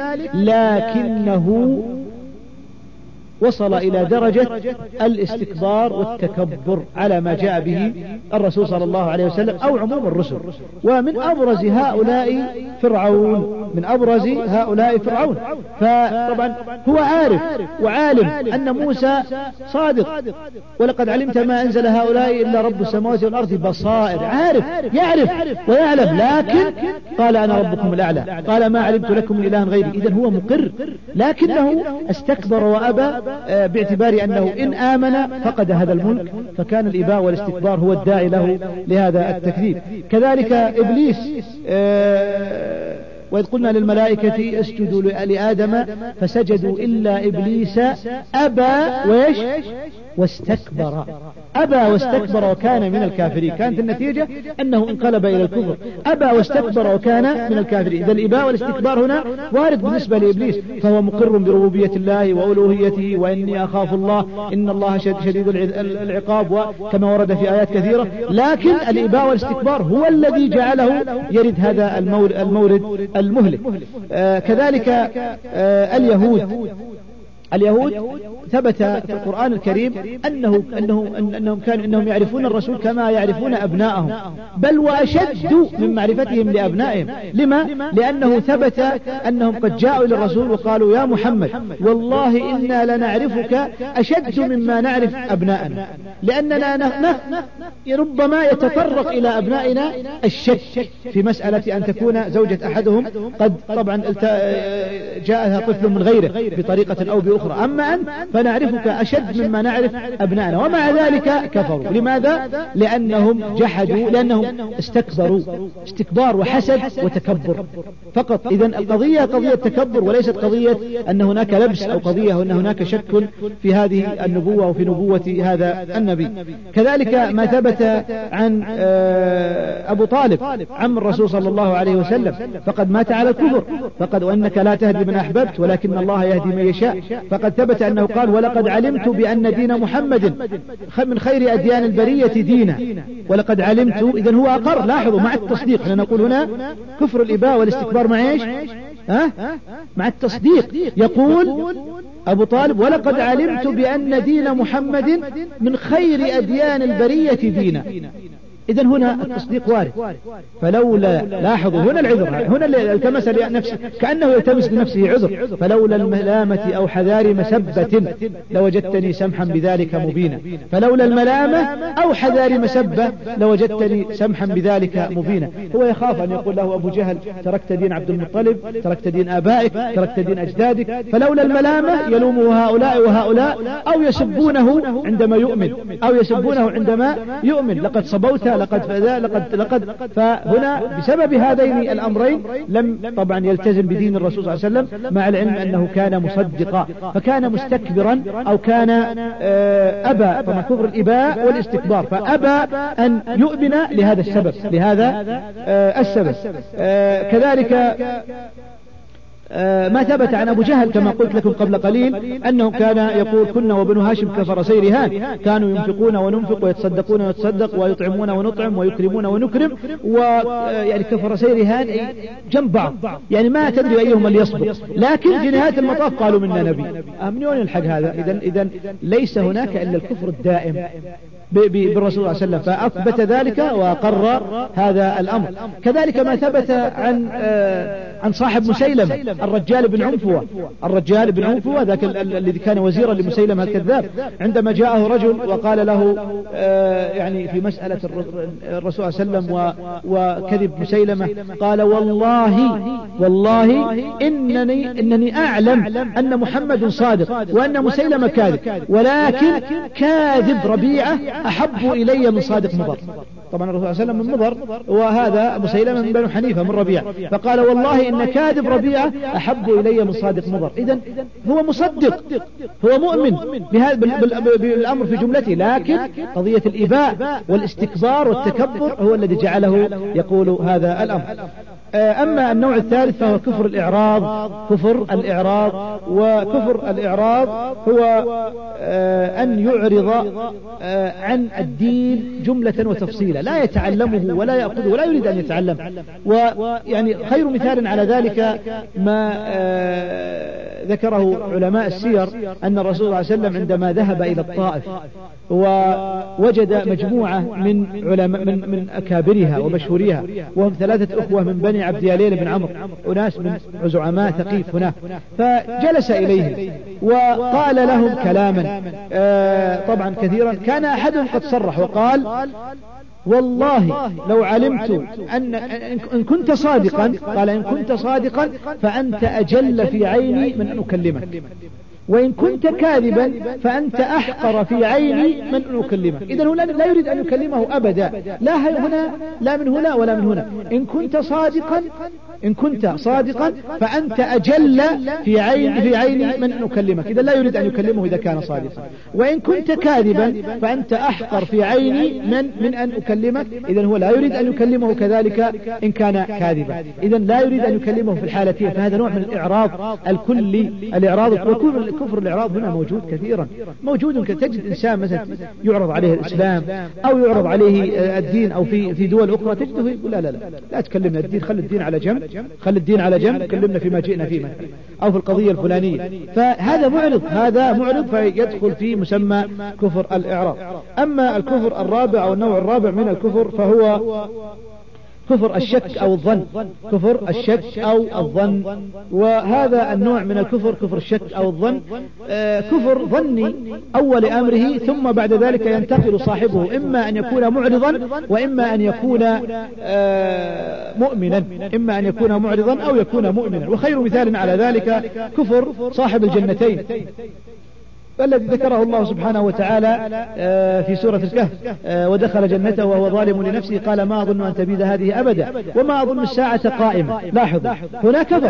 Speaker 2: لكنه وصل إلى درجة الاستكبار والتكبر على ما جاء به الرسول صلى الله عليه وسلم أو عموم الرسل. ومن أبرز هؤلاء فرعون، من أبرز هؤلاء فرعون. فطبعا هو عارف وعالم أن موسى صادق، ولقد علمت ما أنزل هؤلاء إلا رب السماوات والأرض بصائر، عارف يعرف ويعلم، لكن قال أنا ربكم الأعلى، قال ما علمت لكم من إله غيري. إذن هو مقر، لكنه استكبر وأبى باعتبار أنه إن آمن فقد هذا الملك، فكان الإباء والاستكبار هو الداعي له لهذا التكذيب. كذلك إبليس وإذ قلنا للملائكة اسجدوا لآدم فسجدوا إلا إبليس أبى ويش واستكبر، أبى واستكبر وكان من الكافرين. كانت النتيجة أنه انقلب إلى الكفر، أبى واستكبر وكان من الكافرين. إذا الإباء والاستكبار هنا وارد بالنسبة لإبليس، فهو مقر بربوبية الله وألوهيته وإني أخاف الله إن الله شديد العقاب، وكما ورد في آيات كثيرة. لكن الإباء والاستكبار هو الذي جعله يرد هذا المورد المهلك. آه كذلك آه اليهود اليهود ثبت في القرآن الكريم أنه أنه أنهم كانوا أنهم يعرفون الرسول كما يعرفون أبناءهم، بل وأشد من معرفتهم لأبنائهم. لما؟ لأنه ثبت أنهم قد جاءوا إلى الرسول وقالوا يا محمد والله إنا لنعرفك أشد مما نعرف أبناءنا، لأننا ربما يتطرق إلى أبنائنا الشك في مسألة أن تكون زوجة أحدهم قد طبعا جاءها طفل من غيره بطريقة أو بأخرى، أما أنت فنعرفك أشد مما نعرف أبنائنا. ومع ذلك كفروا. لماذا؟ لأنهم جحدوا، لأنهم استكبروا استكبار وحسد وتكبر فقط. إذن القضية قضية تكبر وليست قضية أن هناك لبس أو قضية أن هناك شك في هذه النبوة وفي نبوة هذا النبي. كذلك ما ثبت عن أبو طالب عم الرسول صلى الله عليه وسلم فقد مات على الكفر، فقد وأنك لا تهدي من أحببت ولكن الله يهدي من يشاء. فقد ثبت أنه قال ولقد علمت بأن دين محمد من خير أديان البرية دينا، ولقد علمت. إذن هو أقر، لاحظوا مع التصديق، احنا نقول هنا كفر الإباء والاستكبار مع إيش؟ ها؟ مع التصديق. يقول أبو طالب ولقد علمت بأن دين محمد من خير أديان البرية دينا. إذن هنا التصديق وارد. فلولا، لاحظوا هنا العذر، هنا اللي التمس لنفسه كأنه يلتمس لنفسه عذر، فلولا الملامة أو حذار مسبة لوجدتني سمحا بذلك مبينا. فلولا الملامة أو حذار مسبة لوجدتني سمحا بذلك مبينا. هو يخاف أن يقول له أبو جهل تركت دين عبد المطلب، تركت دين آبائك، تركت دين أجدادك. فلولا الملامة يلومه هؤلاء وهؤلاء، أو يسبونه عندما يؤمن، أو يسبونه عندما يؤمن. لقد صبوت لقد فذا لقد لقد فهنا بسبب هذين الأمرين لم طبعا يلتزم بدين الرسول صلى الله عليه وسلم، مع العلم أنه كان مصدقا، فكان مستكبرا أو كان أبى، طبعا كفر الإباء والاستكبار، فأبى أن يؤمن لهذا السبب لهذا السبب. كذلك ما ثبت عن أبو جهل كما قلت لكم قبل قليل أنه كان يقول كنا وبنو هاشم كفرسي رهان، كانوا ينفقون وننفق ويتصدقون ونتصدق ويطعمون ونطعم ويكرمون ونكرم، ويعني كفرسي رهان جنب بعض، يعني ما تدري أيهما اللي يصبر. لكن في نهاية المطاف قالوا منا نبي. من وين الحق هذا؟ إذن إذن ليس هناك إلا الكفر الدائم بالرسول صلى الله عليه وسلم، فأثبت ذلك وأقر هذا الأمر. كذلك ما ثبت عن عن صاحب مسيلمة الرجال بن عنفوة، الرجال بن عنفوة ذاك الذي كان وزيرا لمسيلمة الكذاب، عندما جاءه رجل وقال له يعني في مسألة الرسول صلى الله عليه وسلم وكذب مسيلمة، قال والله والله إنني إنني أعلم أن محمد صادق وأن مسيلمة كاذب، ولكن كاذب ربيعة أحب إلي من صادق مضر. طبعا الرسول صلى الله عليه وسلم من مضر، وهذا مسيلمة من بنو حنيفة من ربيع، فقال والله إن كاذب ربيعة أحب إلي من صادق مضر. إذن هو مصدق، هو مؤمن بهذا بالأمر في جملته، لكن قضية الإباء والاستكبار والتكبر هو الذي جعله يقول هذا الأمر. أما النوع الثالث فهو كفر الإعراض. كفر الإعراض، وكفر الإعراض هو أن يعرض عن الدين جملة وتفصيلا، لا يتعلمه ولا يأخذه ولا يريد أن يتعلم. ويعني خير مثال على ذلك ما ذكره علماء السير أن الرسول صلى الله عليه وسلم عندما ذهب إلى الطائف ووجد مجموعة من علماء من, من أكابرها ومشهوريها، وهم ثلاثة أخوة من بني عبد يالين بن عمرو، أناس من زعماء ثقيف هناك، فجلس إليهم وقال لهم كلاما طبعا كثيرا. كان أحدهم قد صرح وقال والله لو علمت أن إن كنت صادقا، قال إن كنت صادقا فأنت أجل في عيني من أن أكلمك. وإن كنت كاذبا فأنت أحقر في عيني من أن أكلمك. إذن هو لا يريد أن يكلمه أبدا، لا هنا لا من هنا ولا من هنا. إن كنت صادقا إن كنت صادقا فأنت أجل في عين في عيني من أن أكلمك. إذا لا يريد أن يكلمه إذا كان صادقا. وإن كنت كاذبا فأنت أحقر في عيني من من أن أكلمك. إذا هو لا يريد أن يكلمه كذلك إن كان كاذبا. إذا لا يريد أن يكلمه في الحالتين. فهذا نوع من الإعراض الكلي. الإعراض كفر الإعراض هنا موجود كثيرا، موجود. تجد إنسان مثلا يعرض عليه الإسلام أو يعرض عليه الدين أو في في دول أخرى تجده يقول لا لا لا لا تكلمنا الدين، خلي الدين على جنب، خلي الدين على جنب، كلمنا فيما جئنا فيه مثلا أو في القضية الفلانية. فهذا معرض هذا معرض فيدخل في مسمى كفر الإعراض. أما الكفر الرابع أو النوع الرابع من الكفر فهو كفر الشك أو الظن. كفر الشك أو الظن. وهذا النوع من الكفر كفر الشك أو الظن آه كفر ظني أول أمره، ثم بعد ذلك ينتقل صاحبه إما أن يكون معرضا وإما أن يكون آه مؤمنا إما أن يكون معرضا أو يكون مؤمنا. وخير مثال على ذلك كفر صاحب الجنتين الذي ذكره الله سبحانه وتعالى في سورة الكهف: ودخل جنته وهو ظالم لنفسه قال ما أظن أن تبيد هذه أبدا وما أظن الساعة قائمة. لاحظوا هنا كفر،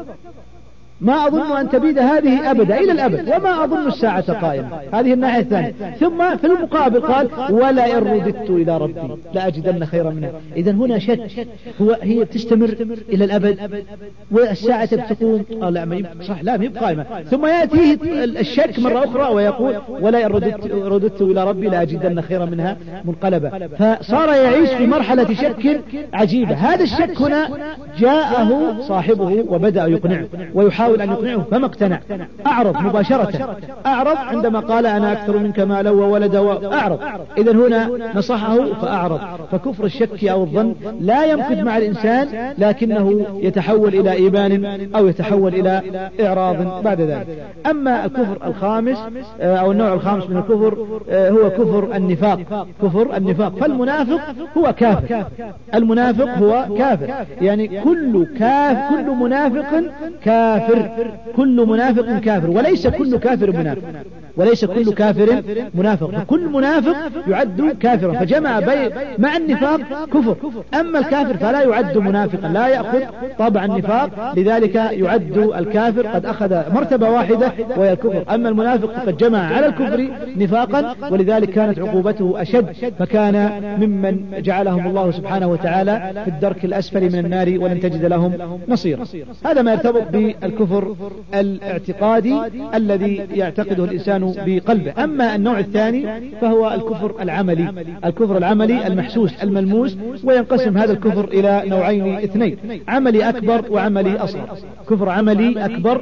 Speaker 2: ما أظن أن تبيد هذه أبدا إلى الأبد وما أظن الساعة قائمة. هذه الناحية الثانية. ثم في المقابل قال ولا إن رددت إلى ربي لأجدن خيرا منها. إذن هنا شك، هو هي تستمر إلى الأبد والساعة بتقوم لا صح لا ما هي قائمة. ثم يأتيه الشك مرة أخرى ويقول ولا إن رددت, رددت إلى ربي لأجدن خيرا منها منقلبة. فصار يعيش في مرحلة شك عجيبة. هذا الشك هنا جاءه صاحبه وبدأ يقنعه ويحاول أن يقنعه فما اقتنع، أعرض مباشرة. أعرض عندما قال أنا أكثر منك مالا وولدا وأعرض. إذن هنا نصحه فأعرض. فكفر الشك أو الظن لا يمكث مع الإنسان لكنه يتحول إلى إيمان أو يتحول إلى إعراض بعد ذلك. أما الكفر الخامس أو النوع الخامس من الكفر هو كفر النفاق. كفر النفاق. فالمنافق هو كافر. المنافق هو كافر، يعني كل كاف كل منافق كافر. كل منافق كافر وليس كل كافر منافق. وليس كل كافر منافق. فكل منافق يعد كافرا. فجمع بين مع النفاق كفر. أما الكافر فلا يعد منافقا، لا يأخذ طبع النفاق، لذلك يعد الكافر قد أخذ مرتبة واحدة وهي الكفر. أما المنافق قد جمع على الكفر نفاقا ولذلك كانت عقوبته أشد، فكان ممن جعلهم الله سبحانه وتعالى في الدرك الأسفل من النار ولن تجد لهم نصيرا. هذا ما يرتبط بالكفر الاعتقادي الذي يعتقده الإنسان بقلبه. أما النوع الثاني فهو الكفر العملي. الكفر العملي المحسوس الملموس. وينقسم هذا الكفر إلى نوعين اثنين: عملي أكبر وعملي أصغر. كفر عملي أكبر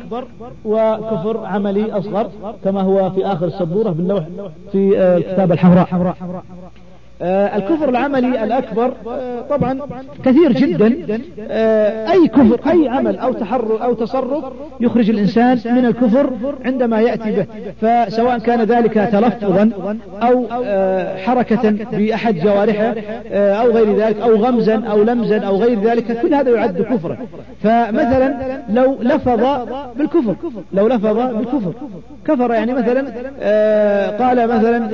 Speaker 2: وكفر عملي أصغر كما هو في آخر السبورة باللوح في الكتاب الحمراء. آه الكفر العملي الأكبر آه طبعا كثير جدا. آه أي كفر أي عمل أو تحرك أو تصرف يخرج الإنسان من الكفر عندما يأتي به، فسواء كان ذلك تلفظا أو آه حركة بأحد جوارحه آه أو غير ذلك أو غمزا أو لمزا أو غير ذلك، كل هذا يعد كفرا. فمثلا لو لفظ بالكفر لو لفظ بالكفر كفر، يعني مثلا آه قال مثلا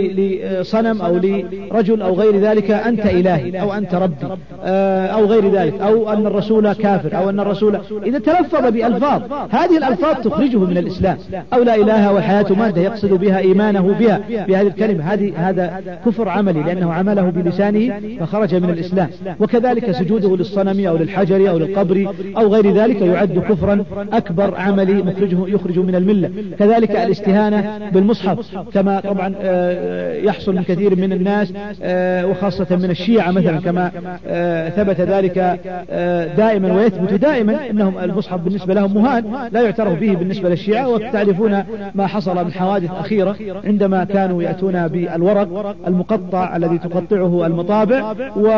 Speaker 2: لصنم أو لرجل أو غير ذلك أنت إلهي أو أنت ربي أو غير ذلك، أو أن الرسول كافر أو أن الرسول، إذا تلفظ بألفاظ هذه الألفاظ تخرجه من الإسلام. أو لا إله والحياة مادة يقصد بها إيمانه بها بهذه الكلمة، هذه هذا كفر عملي لأنه عمله بلسانه فخرج من الإسلام. وكذلك سجوده للصنم أو للحجر أو للقبر أو غير ذلك يعد كفرا أكبر عملي مخرجه يخرج من الملة. كذلك الاستهانة بالمصحف كما طبعا يحصل من كثير من الناس وخاصة من الشيعة مثلا، كما ثبت ذلك دائما ويثبت دائما أنهم المصحف بالنسبة لهم مهان لا يعترف به بالنسبة للشيعة. وتعرفون ما حصل من حوادث أخيرة عندما كانوا يأتون بالورق المقطع الذي تقطعه المطابع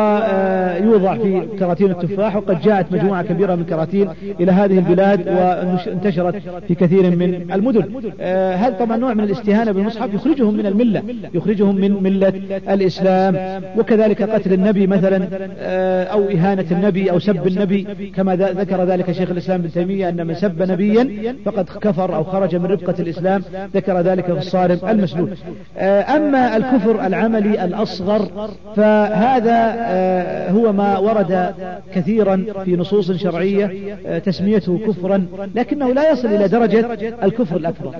Speaker 2: ويوضع في كراتين التفاح، وقد جاءت مجموعة كبيرة من الكراتين إلى هذه البلاد وانتشرت في كثير من المدن. هذا طبعا نوع من الاستهانة بالمصحف يخرجهم من الملة، يخرجهم من ملة الإسلام. الإسلام، وكذلك قتل النبي مثلا أو إهانة النبي أو سب النبي، كما ذكر ذلك شيخ الإسلام ابن تيمية أن من سب نبيا فقد كفر أو خرج من ربقة الإسلام، ذكر ذلك في الصارم المسلول. أما الكفر العملي الأصغر فهذا هو ما ورد كثيرا في نصوص شرعية تسميته كفرا، لكنه لا يصل إلى درجة الكفر الأكبر،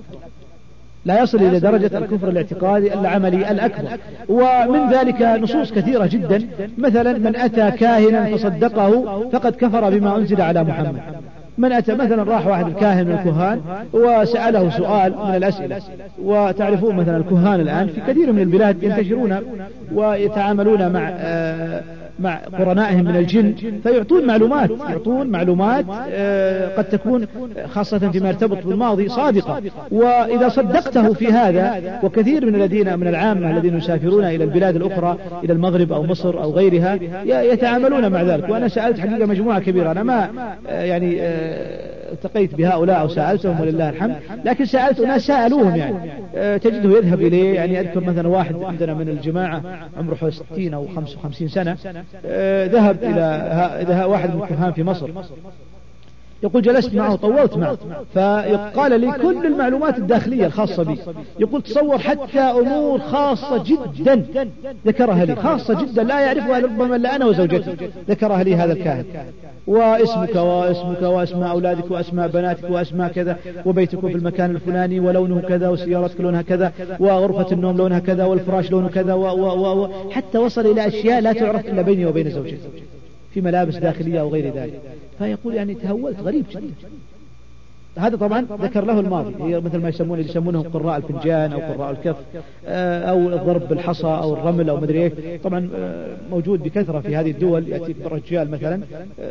Speaker 2: لا يصل إلى درجة الكفر الاعتقادي العملي الأكبر. ومن ذلك نصوص كثيرة جدا، مثلا من أتى كاهنا فصدقه فقد كفر بما أنزل على محمد. من أتى مثلا راح واحد الكاهن من الكهان وسأله سؤال من الأسئلة، وتعرفون مثلا الكهان الآن في كثير من البلاد ينتشرون ويتعاملون مع آه مع قرنائهم من الجن، فيعطون معلومات يعطون معلومات قد تكون خاصة فيما يرتبط بالماضي صادقة، وإذا صدقته في هذا، وكثير من الذين من العامة الذين يسافرون إلى البلاد الأخرى إلى المغرب أو مصر أو غيرها يتعاملون مع ذلك. وأنا سألت حقيقة مجموعة كبيرة، أنا ما يعني التقيت بهؤلاء أو سألتهم ولله الحمد، لكن سألت ناس سألوهم يعني تجده يذهب إليه. يعني أذكر مثلا واحد عندنا من الجماعة عمره ستين أو خمسة وخمسين سنة ذهب إلى واحد من الكهان في مصر، يقول جلست معه طولت معه فقال لي كل المعلومات الداخلية الخاصة بي، يقول تصور حتى أمور خاصة جدا ذكرها لي، خاصة جدا لا يعرفها ربما إلا أنا وزوجتي، ذكرها لي هذا الكاهن، واسمك واسمك واسماء أولادك واسماء بناتك واسماء كذا، وبيتك في المكان الفلاني ولونه كذا، وسيارتك لونها كذا، وغرفة النوم لونها كذا، والفراش لونه كذا، و و و حتى وصل إلى أشياء لا تعرف إلا بيني وبين زوجتي في ملابس داخلية أو غير ذلك. فيقول يعني تهولت غريب جدا. هذا طبعا ذكر له الماضي، هي مثل ما يسمون يسمونهم قراء الفنجان أو قراء الكف أو الضرب بالحصى أو الرمل أو مدري إيه، طبعا موجود بكثرة في هذه الدول. يأتي الرجال مثلا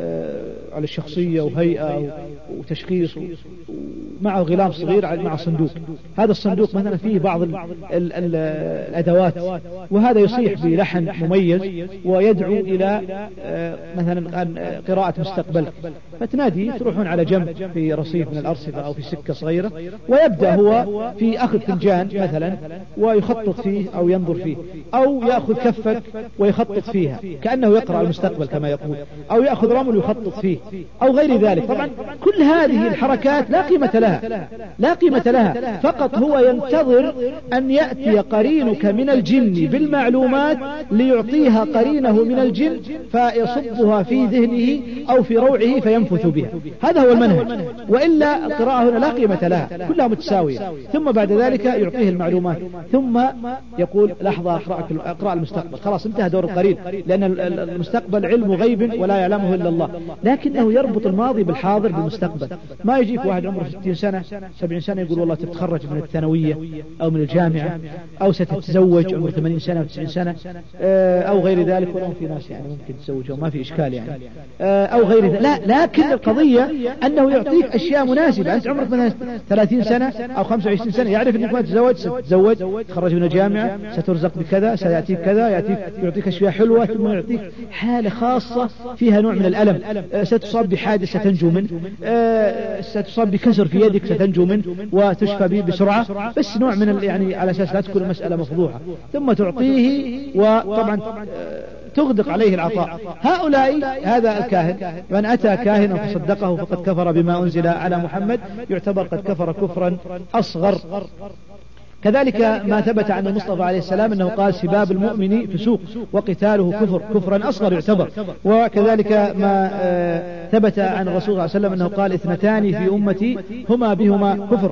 Speaker 2: على الشخصية وهيئة وتشخيص ومعه غلام صغير مع صندوق، هذا الصندوق مثلا فيه بعض ال ال ال الأدوات، وهذا يصيح بلحن مميز ويدعو إلى مثلا قراءة مستقبلك، فتنادي تروحون على جنب في رصيف من الأرصفة أو في سكة صغيرة، ويبدأ هو في أخذ فنجان مثلا ويخطط فيه أو ينظر فيه، أو يأخذ كفك ويخطط فيها كأنه يقرأ المستقبل كما يقول، أو يأخذ رمل ويخطط فيه أو غير ذلك. طبعا كل هذه الحركات لا قيمة لها، لا قيمة لها، فقط هو ينتظر أن يأتي قرينك من الجن بالمعلومات ليعطيها قرينه من الجن فيصبها في ذهنه أو في روعه فينفث بها. هذا هو المنهج، وإلا القراءة هنا لا قيمة لها، كلها متساوية. ثم بعد ذلك يعطيه المعلومات، ثم يقول لحظة أقرأ المستقبل، خلاص انتهى دور القرين، لأن المستقبل علم غيب ولا يعلمه إلا الله، لكنه يربط الماضي بالحاضر بالمستقبل. ما يجيك واحد عمره ستين سنة سبعين سنة يقول والله تتخرج من الثانوية أو من الجامعة أو ستتزوج عمره ثمانين سنة وتسعين سنة أو غير ذلك، ولو في ناس يعني ممكن تزوجه وما في إشكال يعني أو غير ذلك، لا، لكن القضية أنه يعطيك أشياء مناسبة. أنت عمرك مثلا ثلاثين سنة أو خمسة وعشرين سنة، يعرف أنك ما تتزوج، ستتزوج، تخرج من الجامعة، سترزق بكذا، سيأتيك كذا، يأتيك يعطيك أشياء حلوة، ثم يعطيك حالة خاصة فيها نوع من الألم، ستصاب بحادث ستنجو منه، ستصاب بكسر في يدك ستنجو منه وتشفى به بسرعة، بس نوع من يعني على أساس لا تكون المسألة مفضوحة، ثم تعطيه وطبعا تغدق عليه العطاء. هؤلاء هذا الكاهن من أتى كاهنا فصدقه فقد كفر بما أنزل على محمد، يعتبر قد كفر كفرا أصغر. كذلك ما ثبت عن المصطفى عليه السلام أنه قال سباب المؤمن فسوق وقتاله كفر، كفرا أصغر يعتبر. وكذلك ما ثبت عن الرسول صلى الله عليه وسلم أنه قال اثنتان في أمتي هما بهما كفر،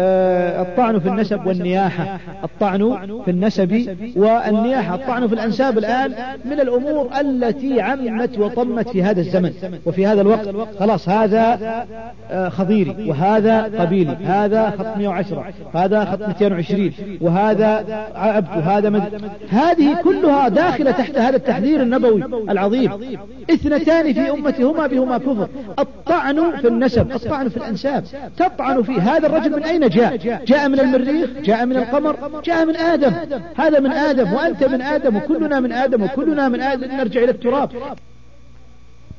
Speaker 2: الطعن في النسب والنياحة، الطعن في النسب والنياحة، الطعن في الأنساب الآن من الأمور التي عمت وطمت في هذا الزمن وفي هذا الوقت. خلاص هذا خضيري، وهذا قبيلي، هذا خط مئة وعشرة، هذا خط مئتين وعشرين، وهذا عبد، وهذا مد... هذه كلها داخلة تحت هذا التحذير النبوي العظيم. اثنتان في أمتي هما بهما كفر، الطعن في النسب، الطعن في الأنساب، تطعن فيه. هذا الرجل من أين جاء؟ جاء من المريخ، جاء من القمر، جاء من آدم، هذا من آدم وأنت من آدم وكلنا من آدم وكلنا من آدم، نرجع إلى التراب.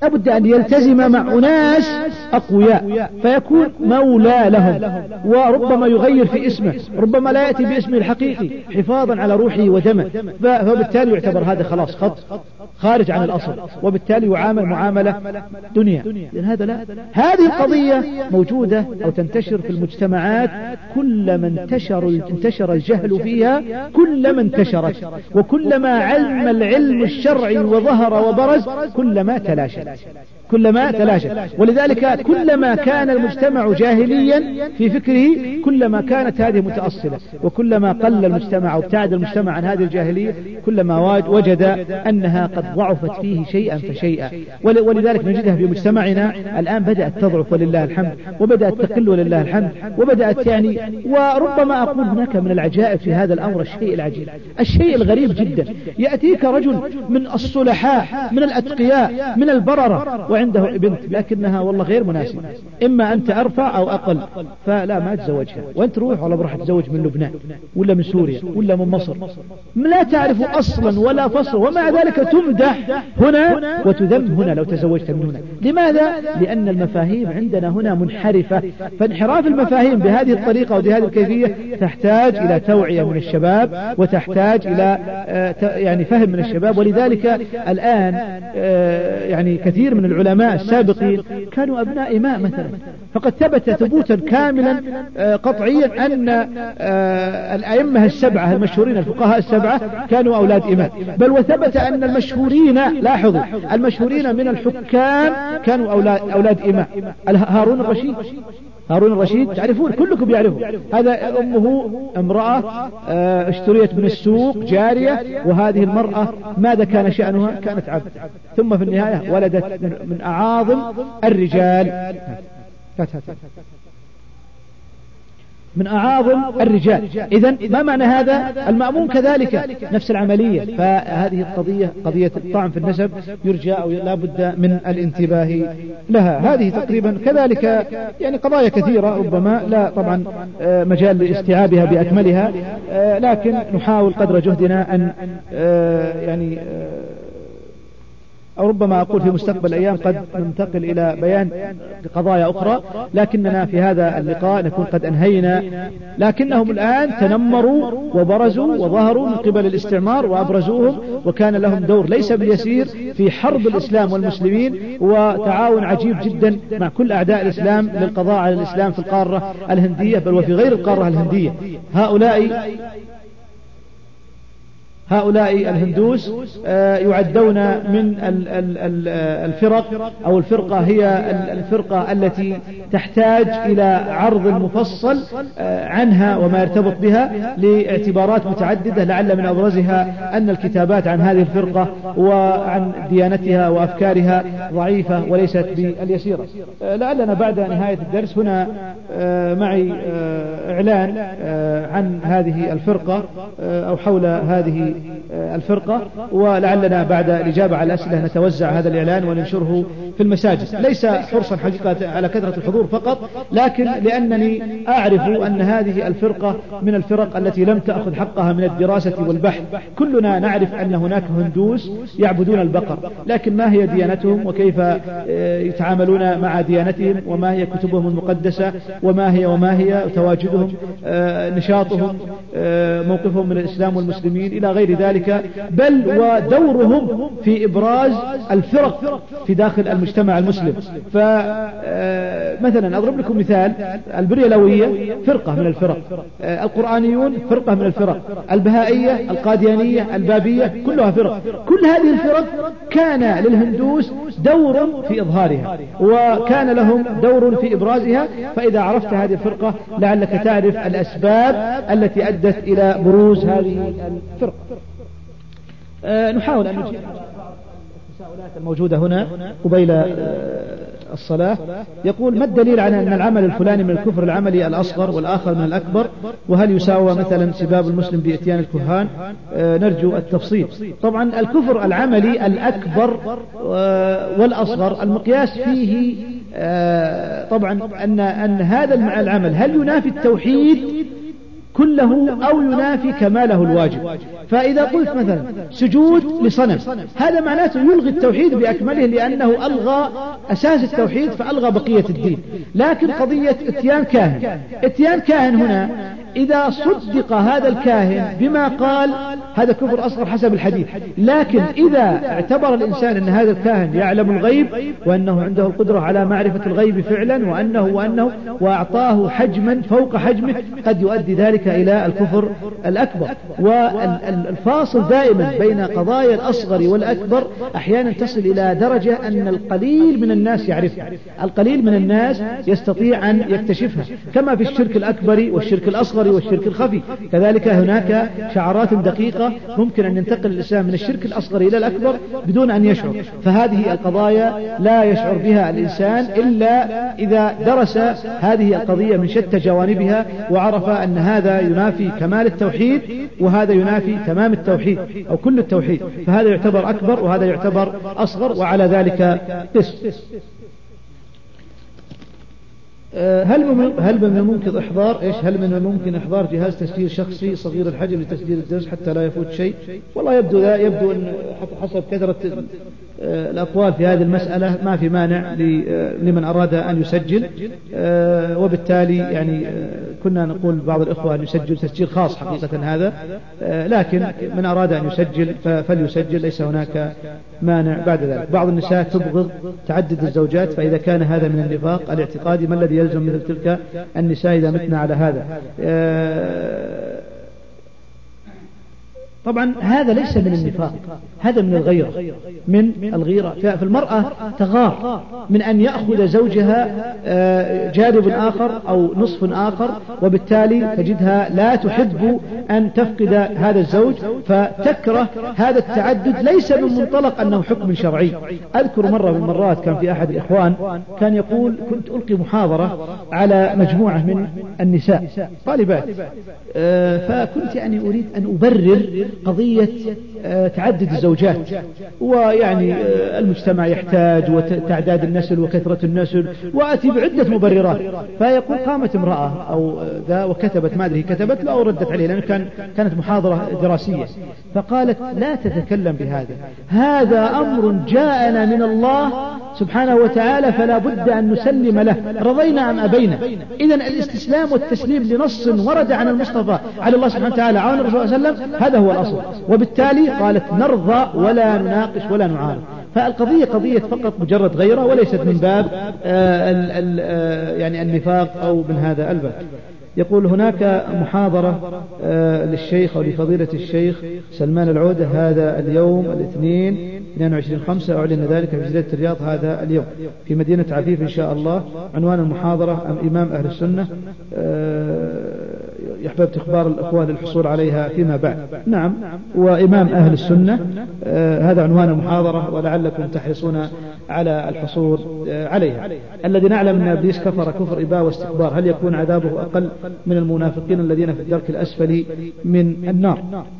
Speaker 2: لابد أن يلتزم مع أناس أقوياء فيكون مولى لهم، وربما يغير في اسمه، ربما لا يأتي باسمه الحقيقي حفاظا على روحه ودمه، فبالتالي يعتبر هذا خلاص خط خارج عن الأصل، وبالتالي يعامل معاملة دنيا. لأن هذا لا، هذه القضية موجودة أو تنتشر في المجتمعات، كلما انتشر انتشر الجهل فيها كلما انتشرت، وكلما علم العلم الشرعي وظهر وبرز كلما تلاشى كلما تلاشى ولذلك كلما كان المجتمع جاهليا في فكره كلما كانت هذه متأصلة، وكلما قل المجتمع أو ابتعد المجتمع عن هذه الجاهلية كلما وجد أنها قد ضعفت فيه شيئا فشيئا. ولذلك نجدها في مجتمعنا الآن بدأت تضعف ولله الحمد، وبدأت تقل ولله الحمد، وبدأت يعني، وربما أقول هناك من العجائب في هذا الأمر الشيء العجيب، الشيء الغريب جدا، يأتيك رجل من الصلحاء من الأتقياء من البررة وعنده بنت لكنها والله غير مناسبة، إما أنت أرفع أو أقل، فلا ما تزوجها، وأنت روح ولا بروح تزوج من لبنان ولا من سوريا ولا من مصر، لا تعرف أصلا ولا فصل، ومع ذلك تمدح هنا وتذم هنا لو تزوجت من هنا. لماذا؟ لأن المفاهيم عندنا هنا منحرفة، فانحراف المفاهيم بهذه الطريقة وبهذه الكيفية تحتاج إلى توعية من الشباب، وتحتاج إلى يعني فهم من الشباب. ولذلك الآن يعني كثير من العلماء السابقين كانوا أبناء إماء مثلا، فقد ثبت ثبوتا كاملا قطعيا أن الأئمة السبعة المشهورين الفقهاء السبعة كانوا أولاد إماء، بل وثبت أن المشهورين، لاحظوا، المشهورين من الحكام كانوا أولاد, أولاد إماء. هارون الرشيد هارون الرشيد تعرفون كلكم يعرفون، هذا أمه امرأة اشتريت من السوق جارية، وهذه المرأة ماذا كان شأنها؟ كانت عبد، ثم في النهاية ولدت من أعاظم الرجال، من أعاظم الرجال. إذن ما معنى هذا؟ المأمون كذلك نفس العملية. فهذه القضية قضية الطعن في النسب يرجى أو لا بد من الانتباه لها. هذه تقريبا كذلك يعني قضايا كثيرة ربما لا طبعا مجال لاستيعابها بأكملها، لكن نحاول قدر جهدنا أن يعني أو ربما أقول في مستقبل الأيام قد ننتقل إلى بيان قضايا أخرى، لكننا في هذا اللقاء نكون قد أنهينا. لكنهم الآن تنمروا وبرزوا وظهروا من قبل الاستعمار وأبرزوهم، وكان لهم دور ليس باليسير في حرب الإسلام والمسلمين، وتعاون عجيب جدا مع كل أعداء الإسلام للقضاء على الإسلام في القارة الهندية بل وفي غير القارة الهندية. هؤلاء هؤلاء الهندوس يعدون من الفرق أو الفرقة هي الفرقة التي تحتاج إلى عرض مفصل عنها وما يرتبط بها لاعتبارات متعددة، لعل من أبرزها أن الكتابات عن هذه الفرقة وعن ديانتها وأفكارها ضعيفة وليست باليسيرة. لعلنا بعد نهاية الدرس هنا معي إعلان عن هذه الفرقة أو حول هذه الفرقة، ولعلنا بعد الإجابة على الأسئلة نتوزع هذا الإعلان وننشره في المساجد، ليس حرصا حقيقة على كثرة الحضور فقط، لكن لأنني أعرف أن هذه الفرقة من الفرق التي لم تأخذ حقها من الدراسة والبحث. كلنا نعرف أن هناك هندوس يعبدون البقر، لكن ما هي ديانتهم وكيف يتعاملون مع ديانتهم وما هي كتبهم المقدسة وما هي وما هي تواجدهم نشاطهم موقفهم من الإسلام والمسلمين إلى غير ذلك، بل ودورهم في إبراز الفرق في داخل المجتمع المسلم. فمثلا أضرب لكم مثال، البريلوية فرقة من الفرق، القرآنيون فرقة من الفرق، البهائية القاديانية البابية كلها فرق. كل هذه الفرق كان للهندوس دور في إظهارها وكان لهم دور في إبرازها، فإذا عرفت هذه الفرقة لعلك تعرف الأسباب التي أدت إلى بروز هذه الفرقة. أه نحاول أن نجيب التساؤلات الموجودة هنا قبيل أه الصلاة. يقول: ما الدليل على أن العمل الفلاني من الكفر العملي الأصغر والآخر من الأكبر؟ وهل يساوى مثلا سباب المسلم بإتيان الكهان؟ أه نرجو التفصيل. طبعا الكفر العملي الأكبر أه والأصغر المقياس فيه أه طبعا أن, أن هذا العمل هل ينافي التوحيد كله أو ينافي كماله الواجب. فإذا قلت مثلا سجود لصنم هذا معناته يلغي التوحيد بأكمله لأنه ألغى أساس التوحيد فألغى بقية الدين. لكن قضية اتيان كاهن اتيان كاهن هنا إذا صدق هذا الكاهن بما قال هذا كفر أصغر حسب الحديث. لكن إذا اعتبر الإنسان أن هذا الكاهن يعلم الغيب وأنه عنده القدرة على معرفة الغيب فعلا وأنه وأنه وأعطاه حجما فوق حجمه قد يؤدي ذلك إلى الكفر الأكبر. والفاصل دائما بين قضايا الأصغر والأكبر أحيانا تصل إلى درجة أن القليل من الناس يعرفها، القليل من الناس يستطيع أن يكتشفها، كما في الشرك الأكبر والشرك الأصغر والشرك الخفي. كذلك هناك شعارات دقيقة ممكن أن ينتقل الإنسان من الشرك الأصغر إلى الأكبر بدون أن يشعر. فهذه القضايا لا يشعر بها الإنسان إلا إذا درس هذه القضية من شتى جوانبها وعرف أن هذا ينافي كمال التوحيد وهذا ينافي تمام التوحيد أو كل التوحيد، فهذا يعتبر أكبر وهذا يعتبر أصغر، وعلى ذلك قسم. هل من هل من الممكن إحضار إيش هل من الممكن إحضار جهاز تسجيل شخصي صغير الحجم لتسجيل الدرس حتى لا يفوت شيء؟ والله يبدو ذا يبدو أن حسب كثرة الأقوال في هذه المسألة ما في مانع لمن أراد أن يسجل، وبالتالي يعني كنا نقول بعض الإخوة أن يسجل تسجيل خاص حقيقة هذا، لكن من أراد أن يسجل فليسجل، ليس هناك مانع بعد ذلك. بعض النساء تبغض تعدد الزوجات، فإذا كان هذا من النفاق الاعتقادي ما الذي يلزم مثل تلك النساء إذا متنا على هذا؟ طبعا هذا ليس من النفاق، هذا من الغيرة، من الغيرة. فالمرأة تغار من أن يأخذ زوجها جانب آخر أو نصف آخر، وبالتالي تجدها لا تحب أن تفقد هذا الزوج فتكره هذا التعدد، ليس من منطلق أنه حكم شرعي. أذكر مرة من المرات كان في أحد الإخوان كان يقول كنت ألقي محاضرة على مجموعة من النساء طالبات، فكنت يعني أريد أن أبرر قضية تعدد الزوجات، ويعني المجتمع يحتاج وتعداد النسل وكثرة النسل، وأتي بعدة مبررات. فيقول قامت امرأة أو ذا وكتبت ما أدري كتبت لا ردت عليه لأنه كان كانت محاضرة دراسية، فقالت لا تتكلم بهذا، هذا أمر جاءنا من الله سبحانه وتعالى فلا بد أن نسلم له رضينا أم أبينا. إذن الاستسلام والتسليم لنص ورد عن المصطفى على الله سبحانه وتعالى عن الرسول صلى الله عليه وسلم هذا هو الأصل، وبالتالي قالت نرضى ولا نناقش ولا نعارض. فالقضية قضية فقط مجرد غيرة وليست من باب آه ال ال آه يعني النفاق أو من هذا الباب. يقول هناك محاضرة آه للشيخ أو لفضيلة الشيخ سلمان العودة هذا اليوم الاثنين اثنين وعشرين خمسة، أعلن ذلك في جزيرة الرياض هذا اليوم في مدينة عفيف إن شاء الله. عنوان المحاضرة إمام أهل السنة، آه يحببت إخبار الأخوة للحصول عليها فيما بعد. نعم، وإمام أهل السنة آه هذا عنوان المحاضرة، ولعلكم تحرصون على الحصول آه عليها. الذي نعلم أن إبليس كفر كفر إباء واستكبار، هل يكون عذابه أقل من المنافقين الذين في الدرك الأسفل من النار؟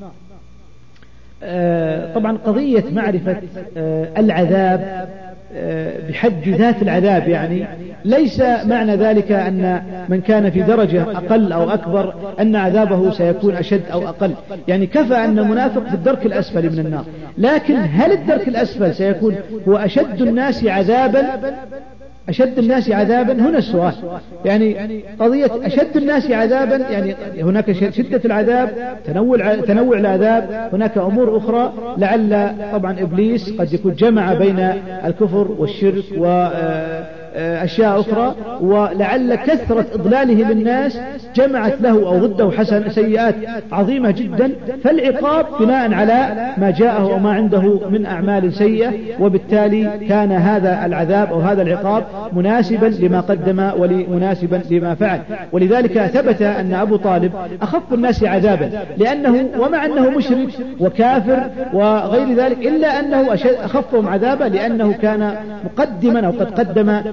Speaker 2: آه طبعا قضية معرفة آه العذاب آه بحد ذات العذاب يعني ليس معنى ذلك أن من كان في درجة أقل أو أكبر أن عذابه سيكون أشد أو أقل. يعني كفى أن المنافق في الدرك الأسفل من النار، لكن هل الدرك الأسفل سيكون هو أشد الناس عذابا أشد الناس عذابا؟ هنا السؤال. يعني قضية أشد الناس عذابا يعني هناك شدة العذاب، تنوع تنوع العذاب، هناك أمور أخرى. لعل طبعا إبليس قد يكون جمع بين الكفر والشرك وأشياء أخرى، ولعل كثرة إضلاله للناس جمعت له أو ضده حسن سيئات عظيمة جدا، فالعقاب بناء على ما جاءه وما عنده من أعمال سيئة، وبالتالي كان هذا العذاب أو هذا العقاب مناسبا لما قدم ومناسبا لما فعل. ولذلك ثبت أن أبو طالب أخف الناس عذابا، لأنه ومع أنه مشرك وكافر وغير ذلك إلا أنه أخفهم عذابا لأنه كان مقدما أو قد قدم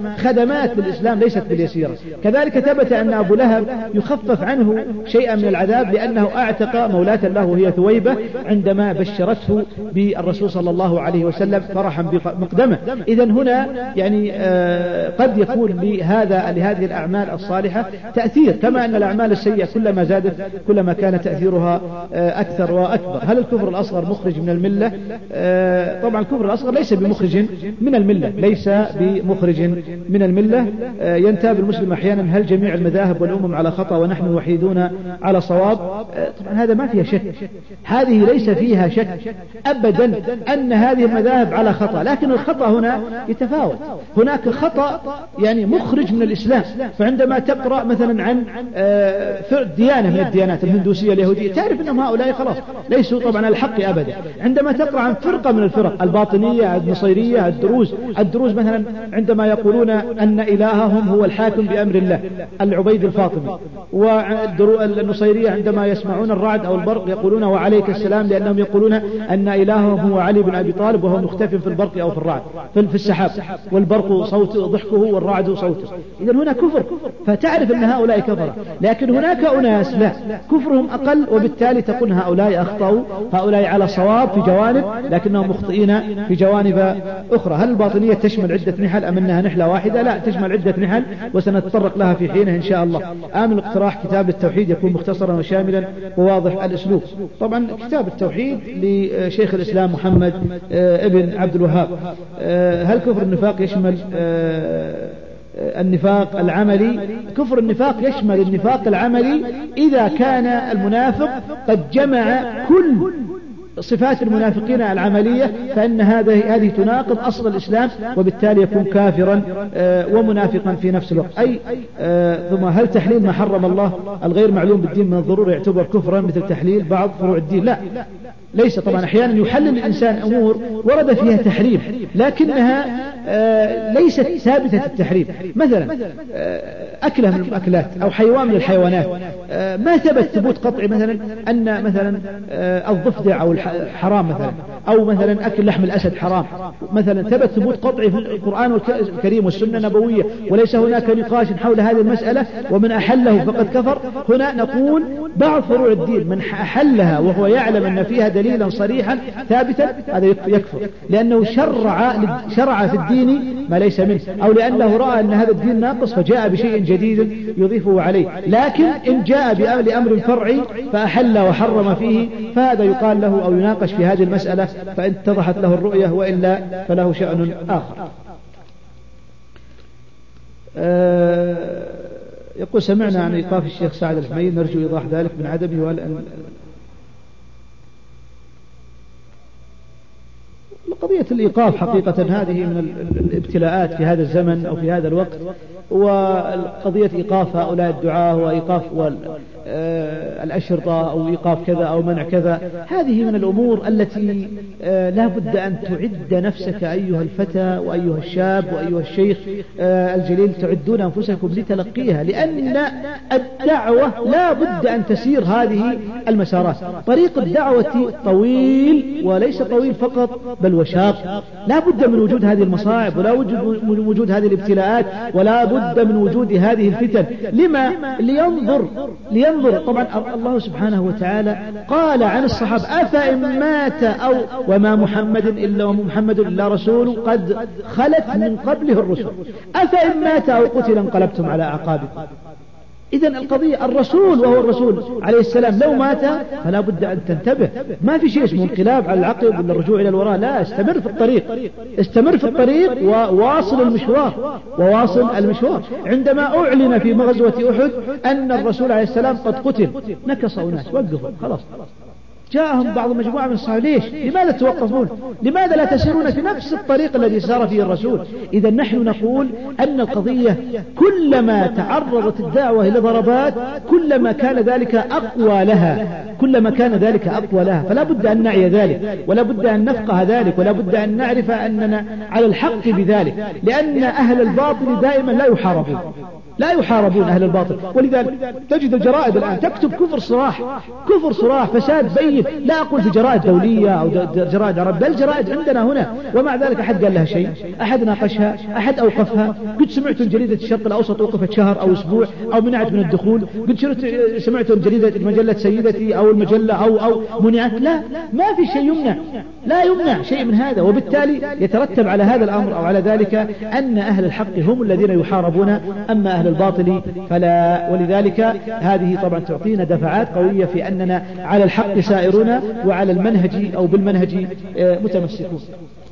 Speaker 2: خدمات للإسلام ليست باليسيرة. كذلك ثبت أن أبو لهب يخفف عنه شيئا من العذاب لأنه أعتق مولاة له وهي ثويبة عندما بشرته بالرسول صلى الله عليه وسلم فرحا بمقدمه. إذن هنا يعني آه قد يكون لهذا لهذه الأعمال الصالحة تأثير، كما أن الأعمال السيئة كلما زادت كلما كان تأثيرها آه أكثر وأكبر. هل الكفر الأصغر مخرج من الملة؟ آه طبعا الكفر الأصغر ليس بمخرج من الملة، ليس بمخرج من الملة. آه ينتاب المسلم أحيانا هل جميع المذاهب والأمم على خطأ ونحن الوحيدون على صواب؟ آه طبعا هذا ما فيها شك، هذه ليس فيها شك أبدا أن هذه المذاهب على خطأ، لكن الخطأ هنا يتفاوت. هناك خطأ يعني مخرج من الإسلام، فعندما تقرأ مثلا عن ديانة من الديانات الهندوسية اليهودية تعرف أنهم هؤلاء خلاص ليسوا طبعا الحق أبدا. عندما تقرأ عن فرقة من الفرق الباطنية النصيرية الدروز الدروز مثلا عندما يقولون أن إلههم هو الحاكم بأمر الله العبيد الفاطمي، والنصيرية عندما يسمعون الرعد أو البرق يقولون وعليك السلام لأنهم يقولون أن إلههم هو علي بن أبي طالب وهو مختفٍ في البرق أو في الرعد في السحاب، والبرق صوت ضحكه والرعد صوته. إذن هنا كفر، فتعرف أن هؤلاء كفر. لكن هناك أناس لا كفرهم أقل، وبالتالي تقول هؤلاء أخطأوا، هؤلاء على صواب في جوانب لكنهم مخطئين في جوانب أخرى. هل الباطنية تشمل عدة نحل أم أنها نحلة واحدة؟ لا، تشمل عدة نحل وسنتطرق لها في حينها إن شاء الله. آمل اقتراح كتاب التوحيد يكون مختصرا وشاملا وواضح الأسلوب. طبعا كتاب التوحيد لشيخ الإسلام محمد ابن عبد الوهاب. هل كفر النفاق يشمل النفاق العملي؟ كفر النفاق يشمل النفاق العملي إذا كان المنافق قد جمع كل صفات المنافقين العملية، فإن هذه هذه تناقض أصل الإسلام، وبالتالي يكون كافرا ومنافقا في نفس الوقت. أي ثم هل تحليل ما حرم الله الغير معلوم بالدين من الضرورة يعتبر كفرا مثل تحليل بعض فروع الدين؟ لا، ليس. طبعا أحيانا يحلل الإنسان أمور ورد فيها تحريم لكنها ليست ثابتة التحريم، مثلا أكلة من الأكلات أو حيوان من الحيوانات ما ثبت ثبوت قطعي مثلا أن مثلا الضفدع أو حرام مثلا، أو مثلا أكل لحم الأسد حرام مثلا، ثبت ثبوت قطعي في القرآن الكريم والسنة النبوية وليس هناك نقاش حول هذه المسألة، ومن أحله فقد كفر. هنا نقول بعض فروع الدين من أحلها وهو يعلم أن فيها دليلا صريحا ثابتا هذا يكفر، لأنه شرع شرع في الدين ما ليس منه، أو لأنه رأى أن هذا الدين ناقص فجاء بشيء جديد يضيفه عليه. لكن إن جاء بأمر فرعي فأحل وحرم فيه فهذا يقال له أو يناقش في هذه المسألة فإن اتضحت له الرؤية، وإلا فله شأن آخر. أه يقول سمعنا عن إيقاف الشيخ سعد الحميد، نرجو إيضاح ذلك من عدمه. وهل أن قضية الإيقاف حقيقة هذه من الابتلاءات في هذا الزمن أو في هذا الوقت، وقضية إيقاف هؤلاء الدعاة وإيقاف الأشرطة أو إيقاف كذا أو منع كذا، هذه من الأمور التي لا بد أن تعد نفسك أيها الفتى وأيها الشاب وأيها الشيخ الجليل، تعدون أنفسكم لتلقيها، لأن الدعوة لا بد أن تسير هذه المسارات. طريق الدعوة طويل، وليس طويل فقط بل وشاق. لا بد من وجود هذه المصاعب، ولا بد من وجود هذه الابتلاءات، ولا بد من وجود هذه الفتن. لما؟ لينظر لينظر طبعا الله سبحانه وتعالى قال عن الصحابة أفإن مات أو وما محمد إلا ومحمد إلا رسول قد خلت من قبله الرسل أفإن مات أو قتل انقلبتم على أعقابكم. إذن القضية الرسول وهو الرسول عليه السلام لو مات فلا بد أن تنتبه، ما في شيء اسمه انقلاب على العقب ولا الرجوع إلى الوراء، لا، استمر في الطريق، استمر في الطريق وواصل المشوار وواصل المشوار. عندما أعلن في غزوة أحد أن الرسول عليه السلام قد قتل نكص أناس، وقفوا خلاص، جاءهم بعض مجموعة من الصحابة، ليش؟ لماذا توقفون؟ لماذا لا تسيرون في نفس الطريق الذي سار فيه الرسول؟ إذا نحن نقول أن القضية كلما تعرضت الدعوة إلى ضربات كلما كان ذلك أقوى لها، كلما كان ذلك أقوى لها، فلا بد أن نعي ذلك، ولا بد أن نفقه ذلك، ولا بد أن نعرف أننا على الحق بذلك، لأن أهل الباطل دائما لا يحاربون، لا يحاربون أهل الباطل. ولذلك تجد الجرائد الآن تكتب كفر صراح، كفر صراح، فساد بين. لا أقول في جرائد دولية أو جرائد عرب، بل جرائد عندنا هنا. ومع ذلك أحد قال لها شيء، أحد ناقشها، أحد أوقفها. قد سمعتم جريدة الشرق الأوسط أوقفت شهر أو أسبوع أو منعت من الدخول. قد سمعتم جريدة مجلة سيدتي أو المجلة أو أو منعت. لا، ما في شيء يمنع، لا يمنع شيء من هذا. وبالتالي يترتب على هذا الأمر أو على ذلك أن أهل الحق هم الذين يحاربون، أما أهل الباطل فلا. ولذلك هذه طبعا تعطينا دفعات قوية في أننا على الحق سائرون وعلى المنهج أو بالمنهج متمسكون.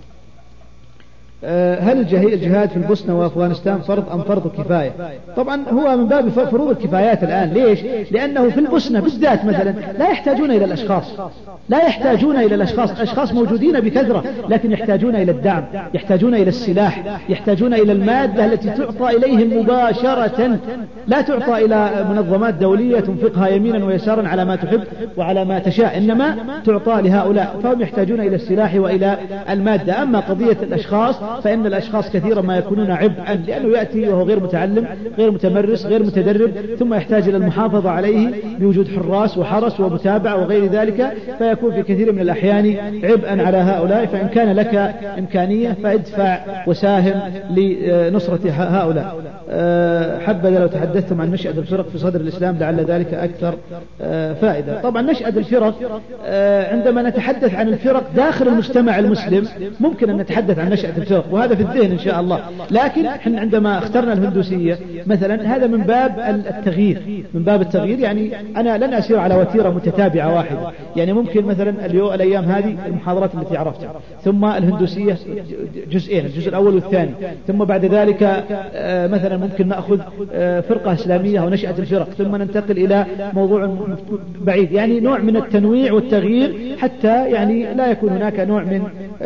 Speaker 2: هل الجهاد في البوسنة وأفغانستان فرض أم فرض كفاية؟ طبعا هو من باب فروض الكفايات الآن. ليش؟ لأنه في البوسنة بالذات مثلا لا يحتاجون إلى الأشخاص، لا يحتاجون إلى الأشخاص، الأشخاص موجودين بكثرة، لكن يحتاجون إلى الدعم، يحتاجون إلى السلاح، يحتاجون إلى المادة التي تعطى إليهم مباشرة، لا تعطى إلى منظمات دولية تنفقها يمينا ويسارا على ما تحب وعلى ما تشاء، إنما تعطى لهؤلاء، فهم يحتاجون إلى السلاح وإلى المادة. أما قضية الأشخاص فإن الأشخاص كثيرا ما يكونون عبئا، لأنه يأتي وهو غير متعلم، غير متمرس، غير متدرب، ثم يحتاج إلى المحافظة عليه بوجود حراس وحرس ومتابعة وغير ذلك، فيكون في كثير من الأحيان عبئا على هؤلاء. فإن كان لك إمكانية فادفع وساهم لنصرة هؤلاء. حبذا لو تحدثتم عن نشأة الفرق في صدر الإسلام لعل ذلك أكثر فائدة. طبعا نشأة الفرق عندما نتحدث عن الفرق داخل المجتمع المسلم ممكن أن نتحدث عن نشأة الفرق، وهذا في الذهن إن شاء الله. لكن احنا عندما اخترنا الهندوسية مثلا هذا من باب التغيير، من باب التغيير. يعني أنا لن أسير على وتيرة متتابعة واحدة، يعني ممكن مثلا اليوم الأيام هذه المحاضرات التي عرفتها، ثم الهندوسية جزئين، الجزء الأول والثاني، ثم بعد ذلك مثلا ممكن نأخذ فرقة إسلامية أو نشأة الفرق، ثم ننتقل إلى موضوع بعيد. يعني نوع من التنويع والتغيير حتى يعني لا يكون هناك نوع من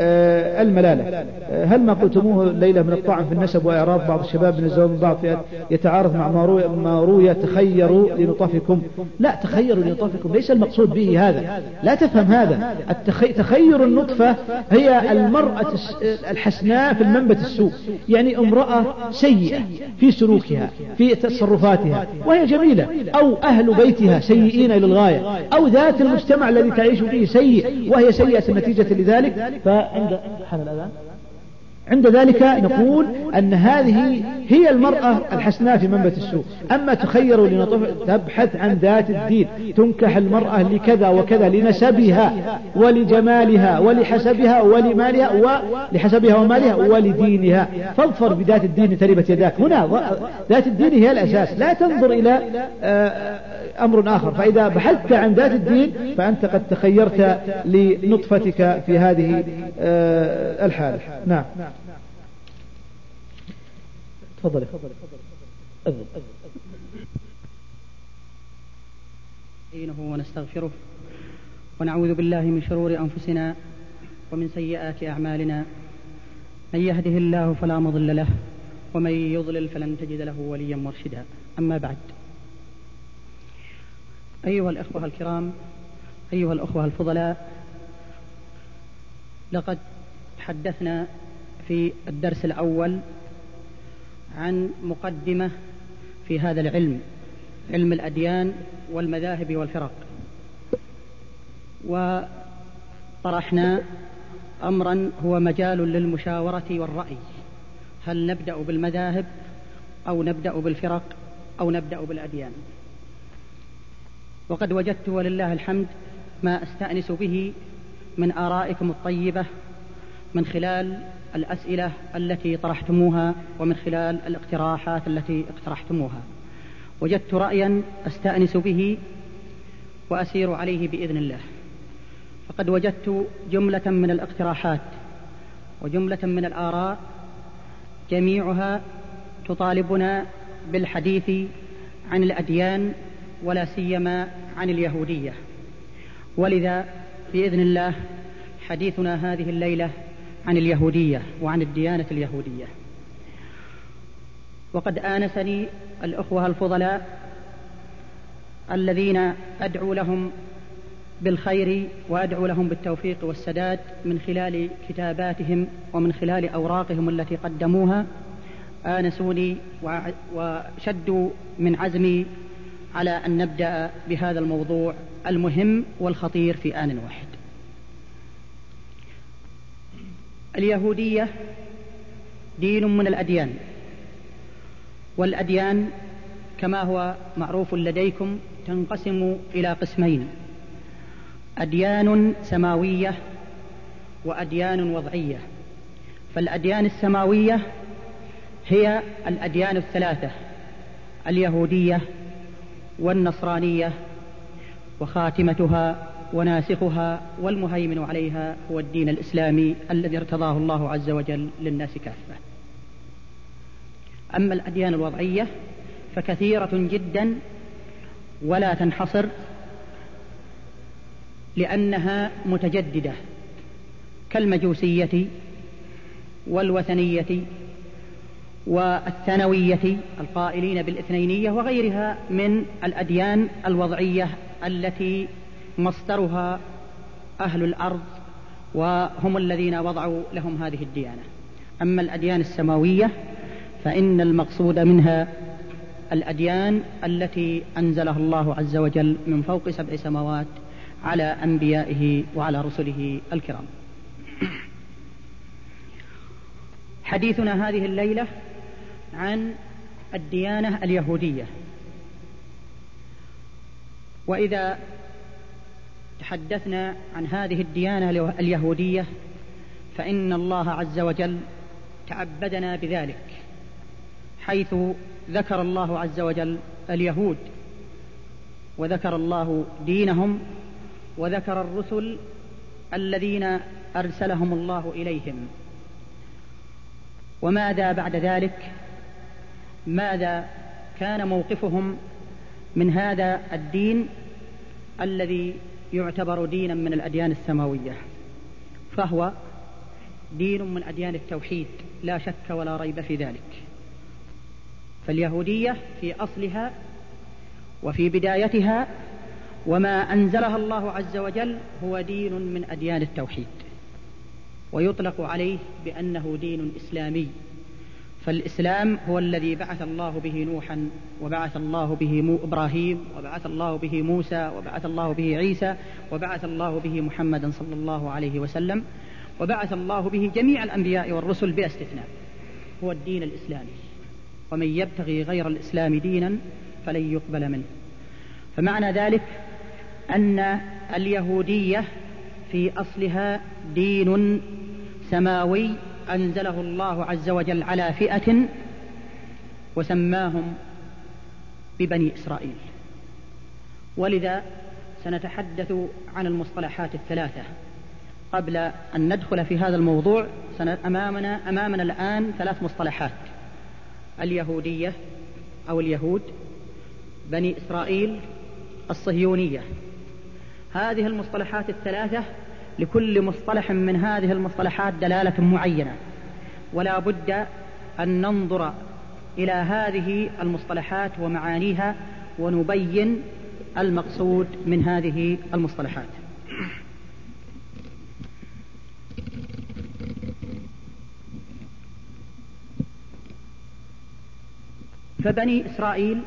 Speaker 2: الملالة. هل ما قلتموه الليلة من الطعن في النسب وإعراض بعض الشباب من الزواج من بعض فئات يتعارض مع ما روي تخيروا لنطفكم؟ لا، تخيروا لنطفكم ليس المقصود به هذا، لا تفهم هذا. تخير النطفة هي المرأة الحسناء في المنبت السوء، يعني امرأة سيئة في سلوكها في تصرفاتها وهي جميلة، أو أهل بيتها سيئين إلى الغاية، أو ذات المجتمع الذي تعيش فيه سيء وهي سيئة نتيجة لذلك. فعند حان الأذان عند ذلك نقول أن هذه هي المرأة الحسناء في منبت السوء. أما تخير لنطف تبحث عن ذات الدين، تنكح المرأة لكذا وكذا، لنسبها ولجمالها ولحسبها ولمالها ولحسبها ومالها ولدينها، فاظفر بذات الدين تربت يداك. هنا ذات الدين هي الأساس، لا تنظر إلى أمر آخر. فإذا بحثت عن ذات الدين فأنت قد تخيرت لنطفتك في هذه الحالة. نعم، تفضل.
Speaker 3: نستعينه ونستغفره ونعوذ بالله من شرور أنفسنا ومن سيئات أعمالنا، من يهده الله فلا مضل له ومن يضلل فلن تجد له وليا مرشدا. أما بعد، أيها الأخوة الكرام، أيها الأخوة الفضلاء، لقد تحدثنا في الدرس الأول عن مقدمة في هذا العلم، علم الأديان والمذاهب والفرق، وطرحنا أمرا هو مجال للمشاورة والرأي: هل نبدأ بالمذاهب أو نبدأ بالفرق أو نبدأ بالأديان؟ وقد وجدت ولله الحمد ما أستأنس به من آرائكم الطيبة من خلال الأسئلة التي طرحتموها ومن خلال الاقتراحات التي اقترحتموها. وجدت رأيا أستأنس به وأسير عليه بإذن الله. فقد وجدت جملة من الاقتراحات وجملة من الآراء جميعها تطالبنا بالحديث عن الأديان ولا سيما عن اليهودية، ولذا بإذن الله حديثنا هذه الليلة عن اليهودية وعن الديانة اليهودية. وقد آنسني الأخوة الفضلاء الذين أدعو لهم بالخير وأدعو لهم بالتوفيق والسداد من خلال كتاباتهم ومن خلال أوراقهم التي قدموها، آنسوني وشدوا من عزمي على أن نبدأ بهذا الموضوع المهم والخطير في آن واحد. اليهودية دين من الأديان، والأديان كما هو معروف لديكم تنقسم إلى قسمين: أديان سماوية وأديان وضعية. فالأديان السماوية هي الأديان الثلاثة: اليهودية والنصرانية، وخاتمتها وناسخها والمهيمن عليها هو الدين الإسلامي الذي ارتضاه الله عز وجل للناس كافة. أما الأديان الوضعية فكثيرة جدا ولا تنحصر، لأنها متجددة، كالمجوسية والوثنية والثانوية القائلين بالاثنينية وغيرها من الأديان الوضعية التي مصدرها أهل الأرض وهم الذين وضعوا لهم هذه الديانة. أما الأديان السماوية فإن المقصود منها الأديان التي أنزلها الله عز وجل من فوق سبع سماوات على أنبيائه وعلى رسله الكرام. حديثنا هذه الليلة عن الديانة اليهودية. وإذا تحدثنا عن هذه الديانة اليهودية فإن الله عز وجل تعبدنا بذلك، حيث ذكر الله عز وجل اليهود، وذكر الله دينهم، وذكر الرسل الذين أرسلهم الله إليهم. وماذا بعد ذلك؟ ماذا كان موقفهم من هذا الدين الذي يعتبر دينا من الأديان السماوية؟ فهو دين من أديان التوحيد لا شك ولا ريب في ذلك. فاليهودية في أصلها وفي بدايتها وما أنزلها الله عز وجل هو دين من أديان التوحيد، ويطلق عليه بأنه دين إسلامي. فالإسلام هو الذي بعث الله به نوحا، وبعث الله به إبراهيم، وبعث الله به موسى، وبعث الله به عيسى، وبعث الله به محمدا صلى الله عليه وسلم، وبعث الله به جميع الأنبياء والرسل بلا استثناء. هو الدين الإسلامي، ومن يبتغي غير الإسلام دينا فلن يقبل منه. فمعنى ذلك أن اليهودية في أصلها دين سماوي أنزله الله عز وجل على فئة وسماهم ببني إسرائيل. ولذا سنتحدث عن المصطلحات الثلاثة. قبل أن ندخل في هذا الموضوع أمامنا, أمامنا الآن ثلاث مصطلحات: اليهودية أو اليهود، بني إسرائيل، الصهيونية. هذه المصطلحات الثلاثة لكل مصطلح من هذه المصطلحات دلالة معينة، ولا بد أن ننظر إلى هذه المصطلحات ومعانيها ونبين المقصود من هذه المصطلحات. فبني إسرائيل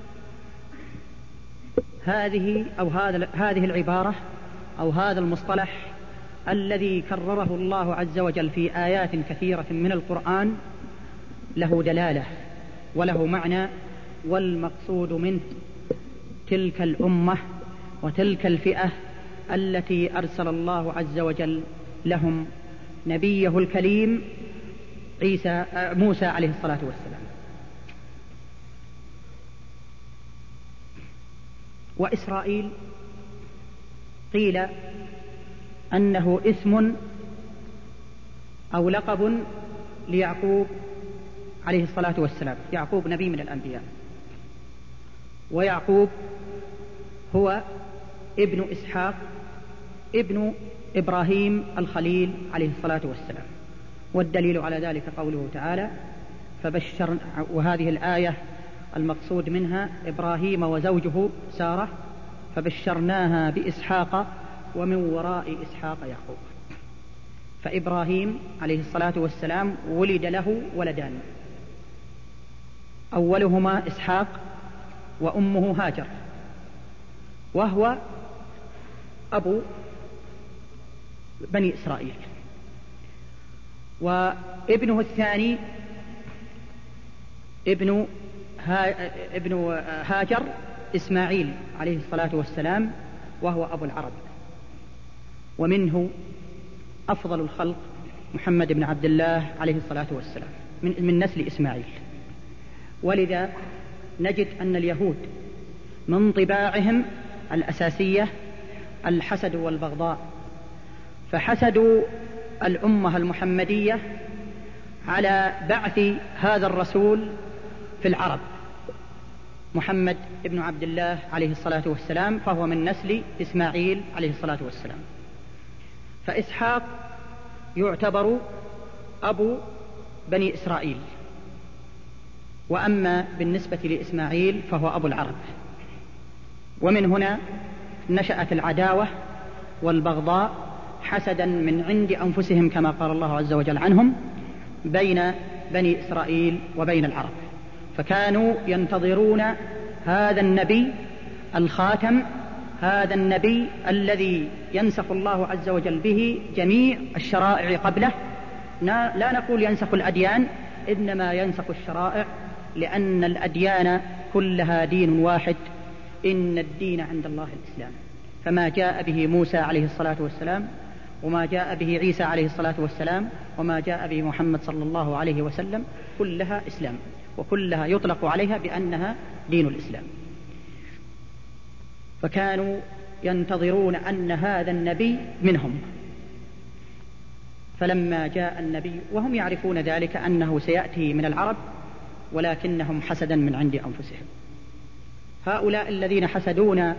Speaker 3: هذه أو هذا هذه العبارة أو هذا المصطلح الذي كرره الله عز وجل في آيات كثيرة من القرآن له دلالة وله معنى، والمقصود منه تلك الأمة وتلك الفئة التي أرسل الله عز وجل لهم نبيه الكريم عيسى موسى عليه الصلاة والسلام. وإسرائيل قيل أنه اسم أو لقب ليعقوب عليه الصلاة والسلام. يعقوب نبي من الأنبياء، ويعقوب هو ابن إسحاق ابن إبراهيم الخليل عليه الصلاة والسلام. والدليل على ذلك قوله تعالى: فبشر. وهذه الآية المقصود منها إبراهيم وزوجه سارة، فبشرناها بإسحاق ومن وراء إسحاق يعقوب. فإبراهيم عليه الصلاة والسلام ولد له ولدان، أولهما إسحاق وأمه هاجر، وهو أبو بني إسرائيل. وابنه الثاني ابن ابن هاجر إسماعيل عليه الصلاة والسلام، وهو أبو العرب. ومنه أفضل الخلق محمد بن عبد الله عليه الصلاة والسلام من, من نسل إسماعيل. ولذا نجد أن اليهود من طباعهم الأساسية الحسد والبغضاء، فحسدوا الأمة المحمدية على بعث هذا الرسول في العرب محمد بن عبد الله عليه الصلاة والسلام، فهو من نسل إسماعيل عليه الصلاة والسلام. فإسحاق يعتبر أبو بني إسرائيل، وأما بالنسبة لإسماعيل فهو أبو العرب. ومن هنا نشأت العداوة والبغضاء حسدا من عند أنفسهم كما قال الله عز وجل عنهم بين بني إسرائيل وبين العرب، فكانوا ينتظرون هذا النبي الخاتم، هذا النبي الذي ينسخ الله عز وجل به جميع الشرائع قبله. لا نقول ينسخ الأديان، إنما ينسخ الشرائع، لأن الأديان كلها دين واحد، إن الدين عند الله الإسلام. فما جاء به موسى عليه الصلاة والسلام، وما جاء به عيسى عليه الصلاة والسلام، وما جاء به محمد صلى الله عليه وسلم كلها إسلام، وكلها يطلق عليها بأنها دين الإسلام. فكانوا ينتظرون أن هذا النبي منهم، فلما جاء النبي وهم يعرفون ذلك أنه سيأتي من العرب، ولكنهم حسدا من عند أنفسهم. هؤلاء الذين حسدونا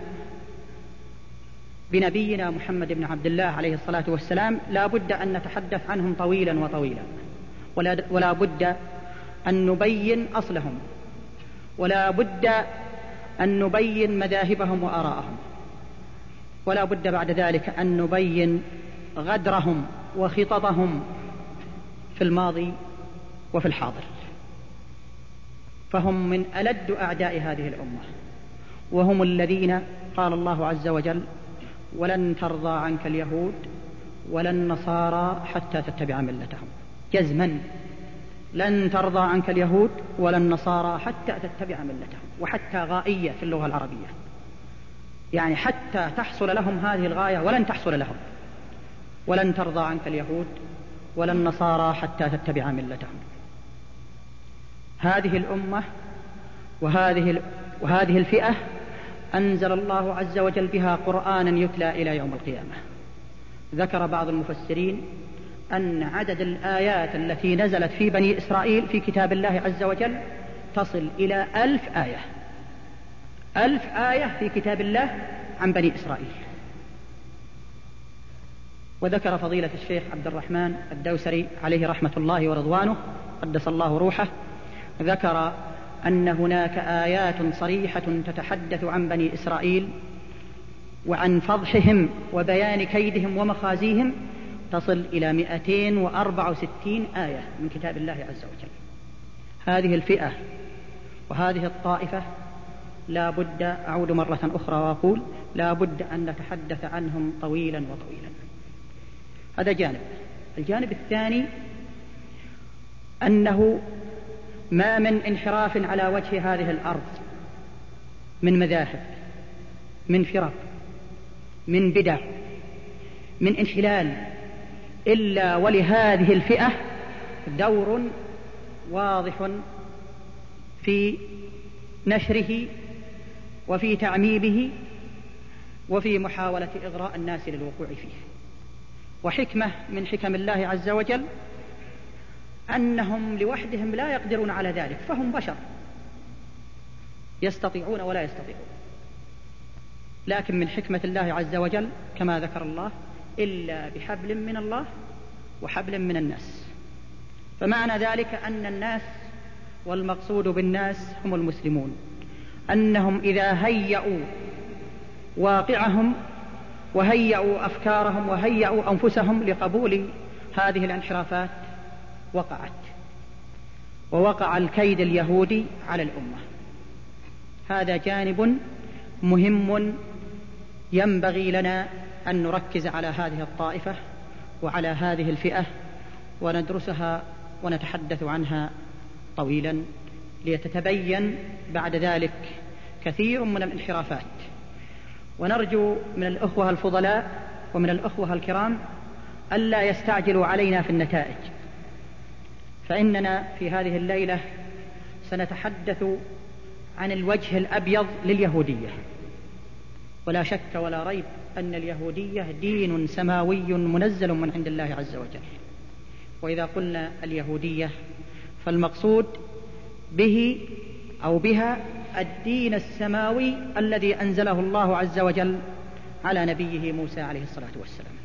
Speaker 3: بنبينا محمد بن عبد الله عليه الصلاة والسلام لا بد أن نتحدث عنهم طويلا وطويلا، ولا, ولا بد أن نبين أصلهم، ولا بد أن نبين مذاهبهم وآراءهم، ولا بد بعد ذلك أن نبين غدرهم وخططهم في الماضي وفي الحاضر. فهم من ألد أعداء هذه الأمة، وهم الذين قال الله عز وجل: ولن ترضى عنك اليهود ولا النصارى حتى تتبع ملتهم. جزما لن ترضى عنك اليهود ولا النصارى حتى تتبع ملتهم، وحتى غائية في اللغة العربية، يعني حتى تحصل لهم هذه الغاية ولن تحصل لهم. ولن ترضى عنك اليهود ولا النصارى حتى تتبع ملتهم. هذه الأمة وهذه وهذه الفئة أنزل الله عز وجل بها قرآنا يتلى إلى يوم القيامة. ذكر بعض المفسرين أن عدد الآيات التي نزلت في بني إسرائيل في كتاب الله عز وجل تصل إلى ألف آية، ألف آية في كتاب الله عن بني إسرائيل. وذكر فضيلة الشيخ عبد الرحمن الدوسري عليه رحمة الله ورضوانه قدس الله روحه، ذكر أن هناك آيات صريحة تتحدث عن بني إسرائيل وعن فضحهم وبيان كيدهم ومخازيهم تصل إلى مئتين وأربعة وستين آية من كتاب الله عز وجل. هذه الفئة وهذه الطائفة لا بد، أعود مرة أخرى وأقول لا بد أن نتحدث عنهم طويلا وطويلا. هذا جانب. الجانب الثاني أنه ما من انحراف على وجه هذه الأرض من مذاهب، من فرق، من بدع، من انحلال، إلا ولهذه الفئة دور واضح في نشره وفي تعميمه وفي محاولة إغراء الناس للوقوع فيه. وحكمة من حكم الله عز وجل أنهم لوحدهم لا يقدرون على ذلك، فهم بشر يستطيعون ولا يستطيعون، لكن من حكمة الله عز وجل كما ذكر الله: إلا بحبل من الله وحبل من الناس. فمعنى ذلك أن الناس، والمقصود بالناس هم المسلمون، أنهم إذا هيئوا واقعهم وهيئوا أفكارهم وهيئوا أنفسهم لقبول هذه الانحرافات وقعت. ووقع الكيد اليهودي على الأمة. هذا جانب مهم ينبغي لنا أن نركز على هذه الطائفة وعلى هذه الفئة وندرسها ونتحدث عنها طويلا، ليتتبين بعد ذلك كثير من الانحرافات. ونرجو من الأخوة الفضلاء ومن الأخوة الكرام ألا يستعجلوا علينا في النتائج، فإننا في هذه الليلة سنتحدث عن الوجه الأبيض لليهودية. ولا شك ولا ريب أن اليهودية دين سماوي منزل من عند الله عز وجل. وإذا قلنا اليهودية فالمقصود به أو بها الدين السماوي الذي أنزله الله عز وجل على نبيه موسى عليه الصلاة والسلام،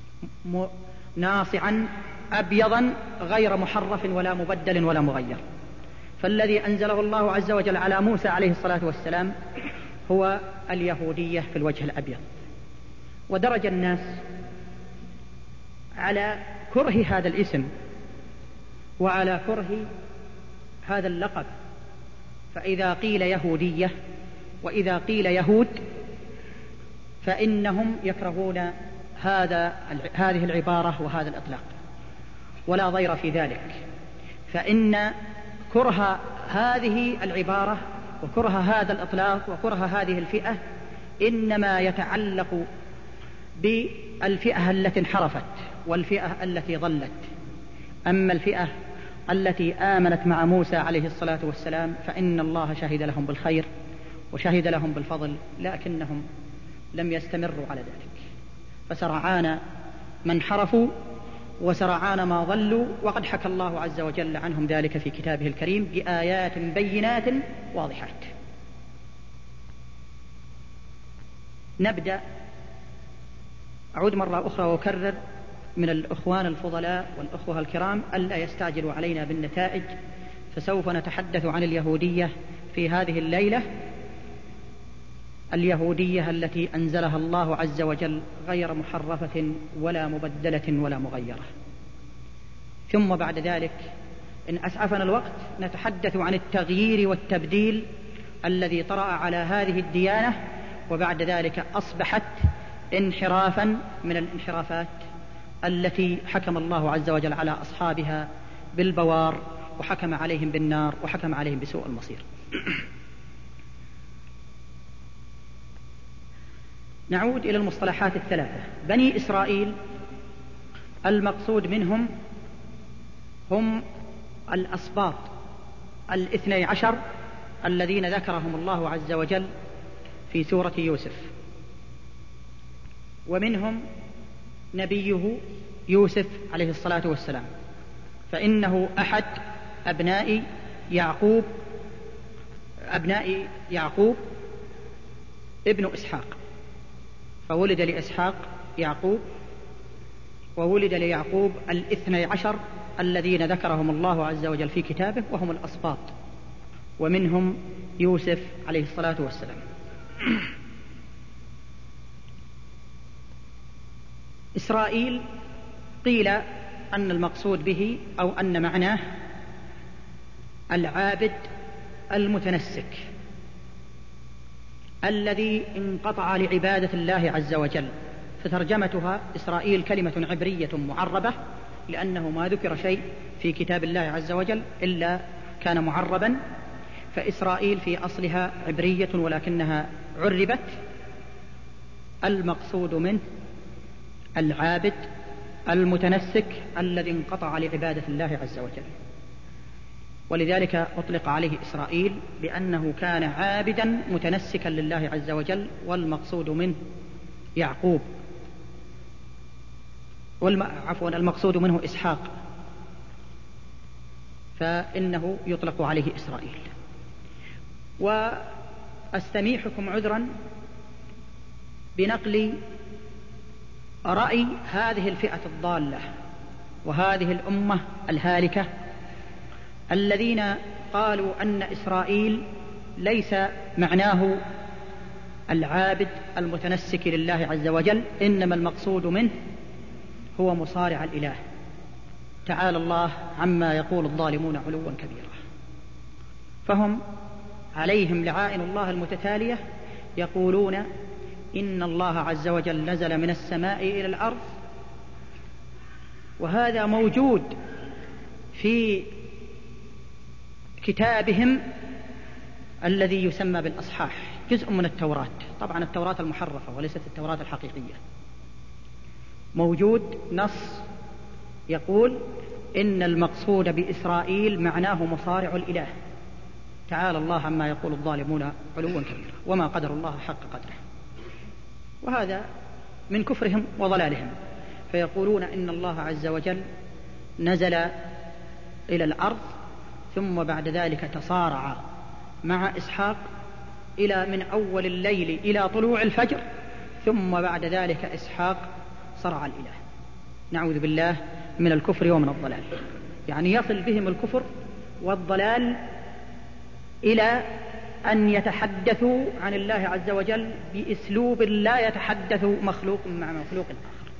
Speaker 3: ناصعا أبيضا غير محرف ولا مبدل ولا مغير. فالذي أنزله الله عز وجل على موسى عليه الصلاة والسلام هو اليهودية في الوجه الأبيض. ودرج الناس على كره هذا الاسم وعلى كره هذا اللقب، فإذا قيل يهودية وإذا قيل يهود فإنهم يكرهون هذا هذه العبارة وهذا الإطلاق، ولا ضير في ذلك، فإن كره هذه العبارة وكره هذا الإطلاق وكره هذه الفئة إنما يتعلق بالفئة التي انحرفت والفئة التي ضلت. أما الفئة التي آمنت مع موسى عليه الصلاة والسلام فإن الله شهد لهم بالخير وشهد لهم بالفضل، لكنهم لم يستمروا على ذلك، فسرعان ما انحرفوا وسرعان ما ضلوا، وقد حكى الله عز وجل عنهم ذلك في كتابه الكريم بآيات بينات واضحات. نبدأ. أعود مرة أخرى وأكرر من الأخوان الفضلاء والأخوة الكرام ألا يستعجلوا علينا بالنتائج، فسوف نتحدث عن اليهودية في هذه الليلة، اليهودية التي أنزلها الله عز وجل غير محرفة ولا مبدلة ولا مغيرة. ثم بعد ذلك إن أسعفنا الوقت نتحدث عن التغيير والتبديل الذي طرأ على هذه الديانة، وبعد ذلك أصبحت انحرافا من الانحرافات التي حكم الله عز وجل على أصحابها بالبوار وحكم عليهم بالنار وحكم عليهم بسوء المصير. نعود إلى المصطلحات الثلاثة. بني إسرائيل المقصود منهم هم الأسباط الاثني عشر الذين ذكرهم الله عز وجل في سورة يوسف، ومنهم نبيه يوسف عليه الصلاة والسلام، فإنه أحد أبناء يعقوب أبناء يعقوب ابن إسحاق، فولد لإسحاق يعقوب، وولد ليعقوب الاثني عشر الذين ذكرهم الله عز وجل في كتابه وهم الأسباط، ومنهم يوسف عليه الصلاة والسلام. إسرائيل قيل أن المقصود به أو أن معناه العابد المتنسك الذي انقطع لعبادة الله عز وجل، فترجمتها إسرائيل كلمة عبرية معربة، لأنه ما ذكر شيء في كتاب الله عز وجل إلا كان معربا، فإسرائيل في أصلها عبرية ولكنها عربت. المقصود منه العابد المتنسك الذي انقطع لعبادة الله عز وجل، ولذلك أطلق عليه إسرائيل بأنه كان عابدا متنسكا لله عز وجل. والمقصود منه يعقوب والم... عفوا المقصود منه إسحاق، فإنه يطلق عليه إسرائيل. وأستميحكم عذرا بنقل رأي هذه الفئة الضالة وهذه الأمة الهالكة الذين قالوا أن إسرائيل ليس معناه العابد المتنسك لله عز وجل، إنما المقصود منه هو مصارع الإله، تعالى الله عما يقول الظالمون علوا كبيرا. فهم عليهم لعائن الله المتتالية يقولون إن الله عز وجل نزل من السماء إلى الأرض، وهذا موجود في كتابهم الذي يسمى بالأصحاح، جزء من التوراة، طبعا التوراة المحرفة وليست التوراة الحقيقية. موجود نص يقول إن المقصود بإسرائيل معناه مصارع الإله، تعالى الله عما يقول الظالمون علوا كبيرا وما قدر الله حق قدره. وهذا من كفرهم وضلالهم، فيقولون إن الله عز وجل نزل إلى الأرض ثم بعد ذلك تصارع مع إسحاق إلى من أول الليل إلى طلوع الفجر، ثم بعد ذلك إسحاق صرع الإله. نعوذ بالله من الكفر ومن الضلال. يعني يصل بهم الكفر والضلال إلى أن يتحدثوا عن الله عز وجل بأسلوب لا يتحدث مخلوق مع مخلوق آخر.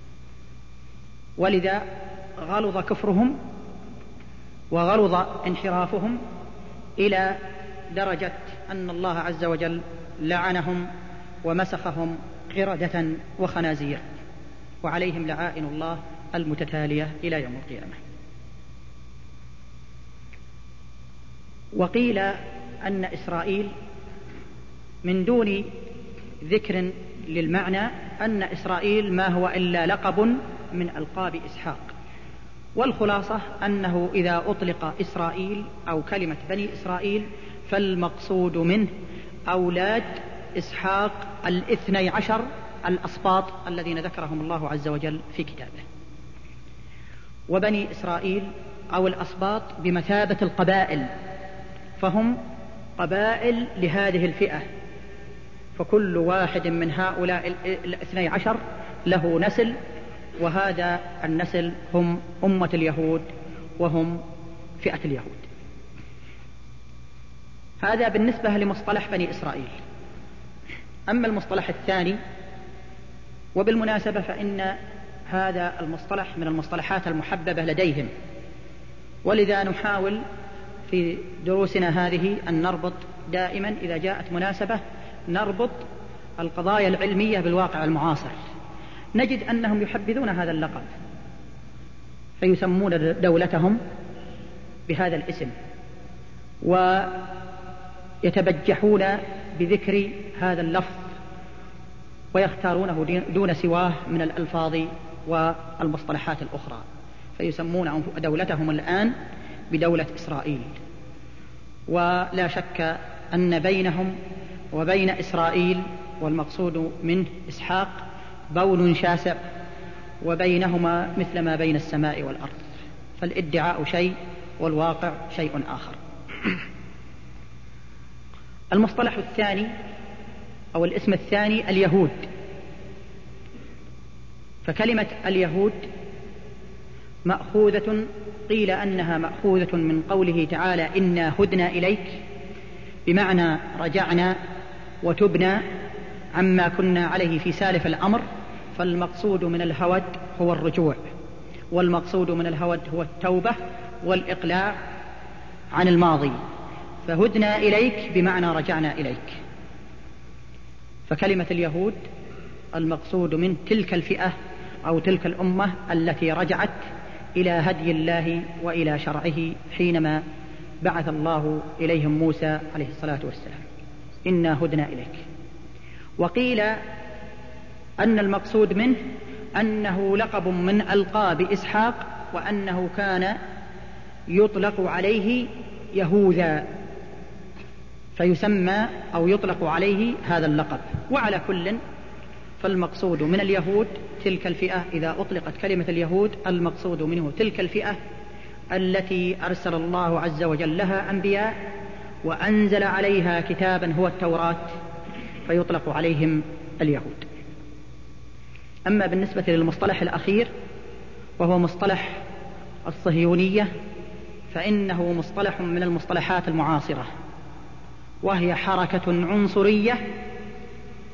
Speaker 3: ولذا غلظ كفرهم وغلظ انحرافهم إلى درجة أن الله عز وجل لعنهم ومسخهم قردة وخنازير، وعليهم لعائن الله المتتالية إلى يوم القيامة. وقيل أن إسرائيل من دون ذكر للمعنى أن إسرائيل ما هو إلا لقب من ألقاب إسحاق، والخلاصة أنه إذا أطلق إسرائيل أو كلمة بني إسرائيل فالمقصود منه أولاد إسحاق الاثني عشر الأسباط الذين ذكرهم الله عز وجل في كتابه. وبني إسرائيل أو الأسباط بمثابة القبائل، فهم قبائل لهذه الفئة، فكل واحد من هؤلاء الاثني عشر له نسل، وهذا النسل هم أمة اليهود وهم فئة اليهود. هذا بالنسبة لمصطلح بني إسرائيل. أما المصطلح الثاني، وبالمناسبة فإن هذا المصطلح من المصطلحات المحببة لديهم، ولذا نحاول في دروسنا هذه أن نربط دائما إذا جاءت مناسبة نربط القضايا العلمية بالواقع المعاصر. نجد أنهم يحبذون هذا اللقب، فيسمون دولتهم بهذا الاسم، ويتبجحون بذكر هذا اللفظ ويختارونه دون سواه من الألفاظ والمصطلحات الأخرى، فيسمون دولتهم الآن بدولة إسرائيل. ولا شك أن بينهم وبين إسرائيل والمقصود منه إسحاق بون شاسع، وبينهما مثل ما بين السماء والأرض، فالادعاء شيء والواقع شيء آخر. المصطلح الثاني أو الاسم الثاني اليهود. فكلمة اليهود مأخوذة، قيل أنها مأخوذة من قوله تعالى إنا هدنا إليك، بمعنى رجعنا وتبنا عما كنا عليه في سالف الأمر، فالمقصود من الهود هو الرجوع، والمقصود من الهود هو التوبة والإقلاع عن الماضي، فهدنا إليك بمعنى رجعنا إليك. فكلمة اليهود المقصود من تلك الفئة أو تلك الأمة التي رجعت إلى هدي الله وإلى شرعه حينما بعث الله إليهم موسى عليه الصلاة والسلام، إنا هدنا إليك. وقيل أن المقصود منه أنه لقب من ألقاب إسحاق، وأنه كان يطلق عليه يهوذا، فيسمى أو يطلق عليه هذا اللقب. وعلى كل فالمقصود من اليهود تلك الفئة، إذا أطلقت كلمة اليهود المقصود منه تلك الفئة التي أرسل الله عز وجل لها أنبياء وأنزل عليها كتابا هو التوراة، فيطلق عليهم اليهود. أما بالنسبة للمصطلح الأخير وهو مصطلح الصهيونية، فإنه مصطلح من المصطلحات المعاصرة، وهي حركة عنصرية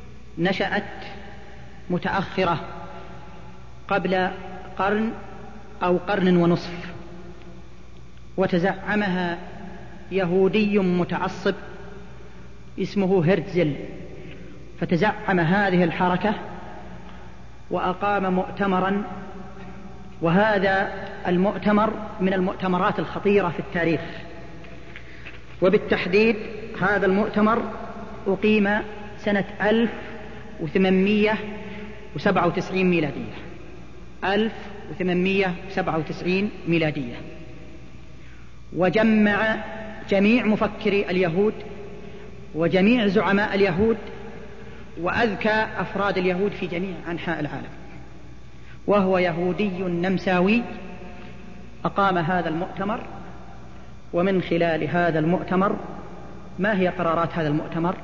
Speaker 3: نشأت متأخرة قبل قرن أو قرن ونصف، وتزعمها يهودي متعصب اسمه هرتزل، فتزعم هذه الحركة وأقام مؤتمرا، وهذا المؤتمر من المؤتمرات الخطيرة في التاريخ. وبالتحديد هذا المؤتمر أقيم سنة ألف وثمانمائة وسبعة وتسعين ميلادية ألف وثمانمائة وسبعة وتسعين ميلادية، وجمع جميع مفكري اليهود وجميع زعماء اليهود وأذكى أفراد اليهود في جميع أنحاء العالم، وهو يهودي نمساوي أقام هذا المؤتمر. ومن خلال هذا المؤتمر، ما هي قرارات هذا المؤتمر؟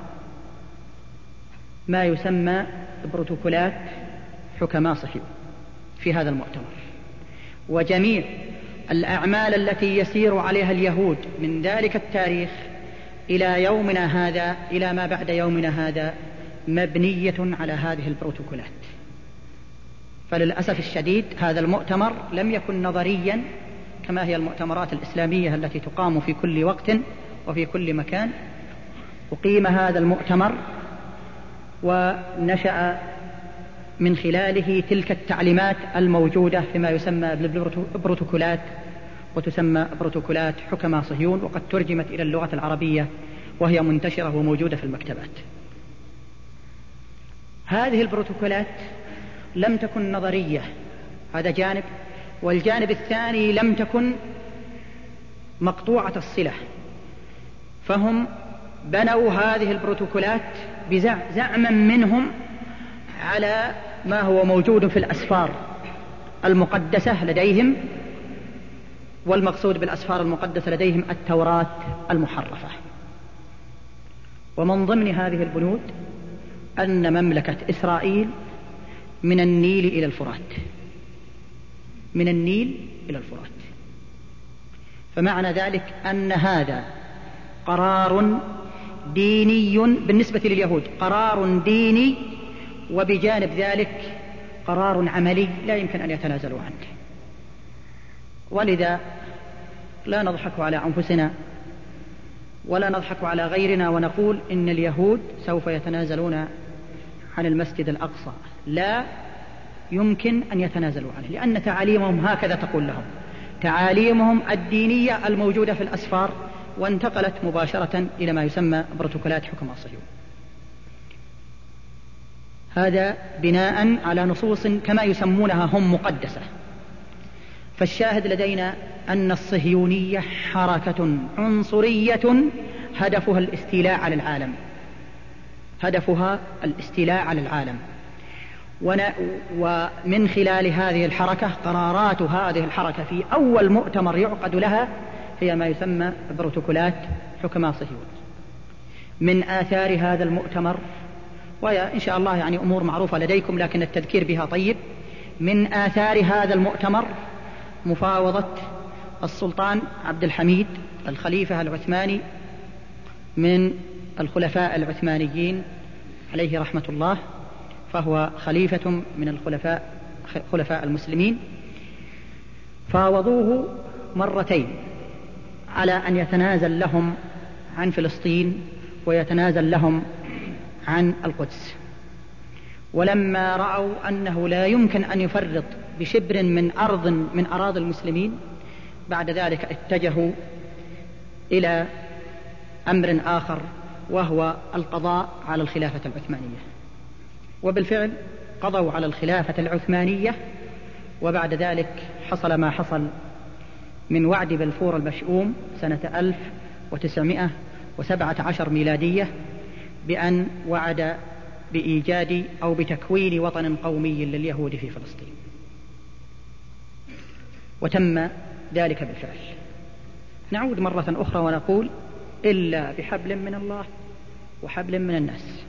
Speaker 3: ما يسمى بروتوكولات حكماء صهيون في هذا المؤتمر، وجميع الأعمال التي يسير عليها اليهود من ذلك التاريخ إلى يومنا هذا، إلى ما بعد يومنا هذا، مبنية على هذه البروتوكولات. فللأسف الشديد هذا المؤتمر لم يكن نظريا كما هي المؤتمرات الإسلامية التي تقام في كل وقت وفي كل مكان. أقيم هذا المؤتمر ونشأ من خلاله تلك التعليمات الموجودة فيما يسمى بالبروتوكولات، وتسمى بروتوكولات حكماء صهيون، وقد ترجمت إلى اللغة العربية وهي منتشرة وموجودة في المكتبات. هذه البروتوكولات لم تكن نظرية، هذا جانب، والجانب الثاني لم تكن مقطوعة الصلة، فهم بنوا هذه البروتوكولات بزعما منهم على ما هو موجود في الأسفار المقدسة لديهم، والمقصود بالأسفار المقدسة لديهم التوراة المحرفة. ومن ضمن هذه البنود أن مملكة إسرائيل من النيل إلى الفرات، من النيل إلى الفرات، فمعنى ذلك أن هذا قرار ديني بالنسبة لليهود، قرار ديني، وبجانب ذلك قرار عملي لا يمكن أن يتنازلوا عنه. ولذا لا نضحك على أنفسنا ولا نضحك على غيرنا ونقول إن اليهود سوف يتنازلون عن المسجد الأقصى، لا يمكن أن يتنازلوا عنه، لأن تعاليمهم هكذا تقول لهم، تعاليمهم الدينية الموجودة في الأسفار، وانتقلت مباشرة إلى ما يسمى بروتوكولات حكماء صهيون. هذا بناء على نصوص كما يسمونها هم مقدسة. فالشاهد لدينا أن الصهيونية حركة عنصرية هدفها الاستيلاء على العالم، هدفها الاستيلاء على العالم. ومن خلال هذه الحركة، قرارات هذه الحركة في أول مؤتمر يعقد لها هي ما يسمى بروتوكولات حكماء صهيون. من آثار هذا المؤتمر، وهي إن شاء الله يعني أمور معروفة لديكم لكن التذكير بها طيب، من آثار هذا المؤتمر مفاوضة السلطان عبد الحميد الخليفة العثماني من الخلفاء العثمانيين عليه رحمة الله، فهو خليفة من الخلفاء خلفاء المسلمين. فاوضوه مرتين على أن يتنازل لهم عن فلسطين ويتنازل لهم عن القدس، ولما رأوا أنه لا يمكن أن يفرط بشبر من أرض من أراضي المسلمين، بعد ذلك اتجهوا إلى أمر آخر، وهو القضاء على الخلافة العثمانية. وبالفعل قضوا على الخلافة العثمانية، وبعد ذلك حصل ما حصل من وعد بلفور المشؤوم سنة ألف وتسعمائة وسبعة عشر ميلادية بأن وعد بإيجاد أو بتكوين وطن قومي لليهود في فلسطين، وتم ذلك بالفعل. نعود مرة أخرى ونقول: إلا بحبل من الله وحبل من الناس،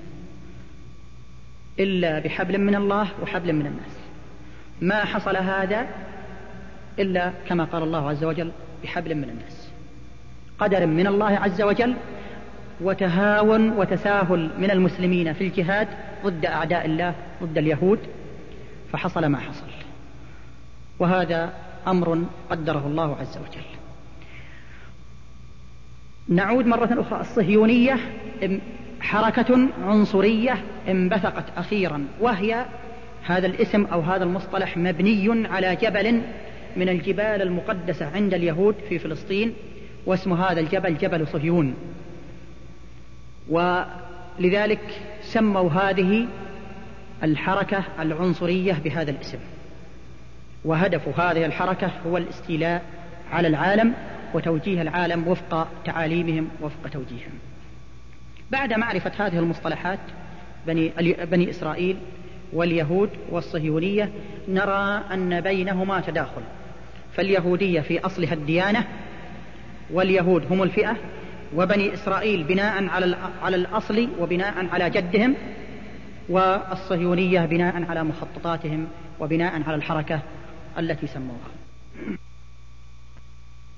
Speaker 3: إلا بحبل من الله وحبل من الناس. ما حصل هذا إلا كما قال الله عز وجل: بحبل من الناس، قدر من الله عز وجل، وتهاون وتساهل من المسلمين في الجهاد ضد أعداء الله، ضد اليهود، فحصل ما حصل. وهذا أمر قدره الله عز وجل. نعود مرة أخرى. الصهيونية حركة عنصرية انبثقت أخيرا، وهي هذا الاسم أو هذا المصطلح مبني على جبل من الجبال المقدسة عند اليهود في فلسطين، واسم هذا الجبل جبل صهيون، ولذلك سموا هذه الحركة العنصرية بهذا الاسم. وهدف هذه الحركة هو الاستيلاء على العالم وتوجيه العالم وفق تعاليمهم وفق توجيههم. بعد معرفة هذه المصطلحات بني, بني إسرائيل واليهود والصهيونية، نرى أن بينهما تداخل، فاليهودية في أصلها الديانة، واليهود هم الفئة، وبني إسرائيل بناء على الأصل وبناء على جدهم، والصهيونية بناء على مخططاتهم وبناء على الحركة التي سموها.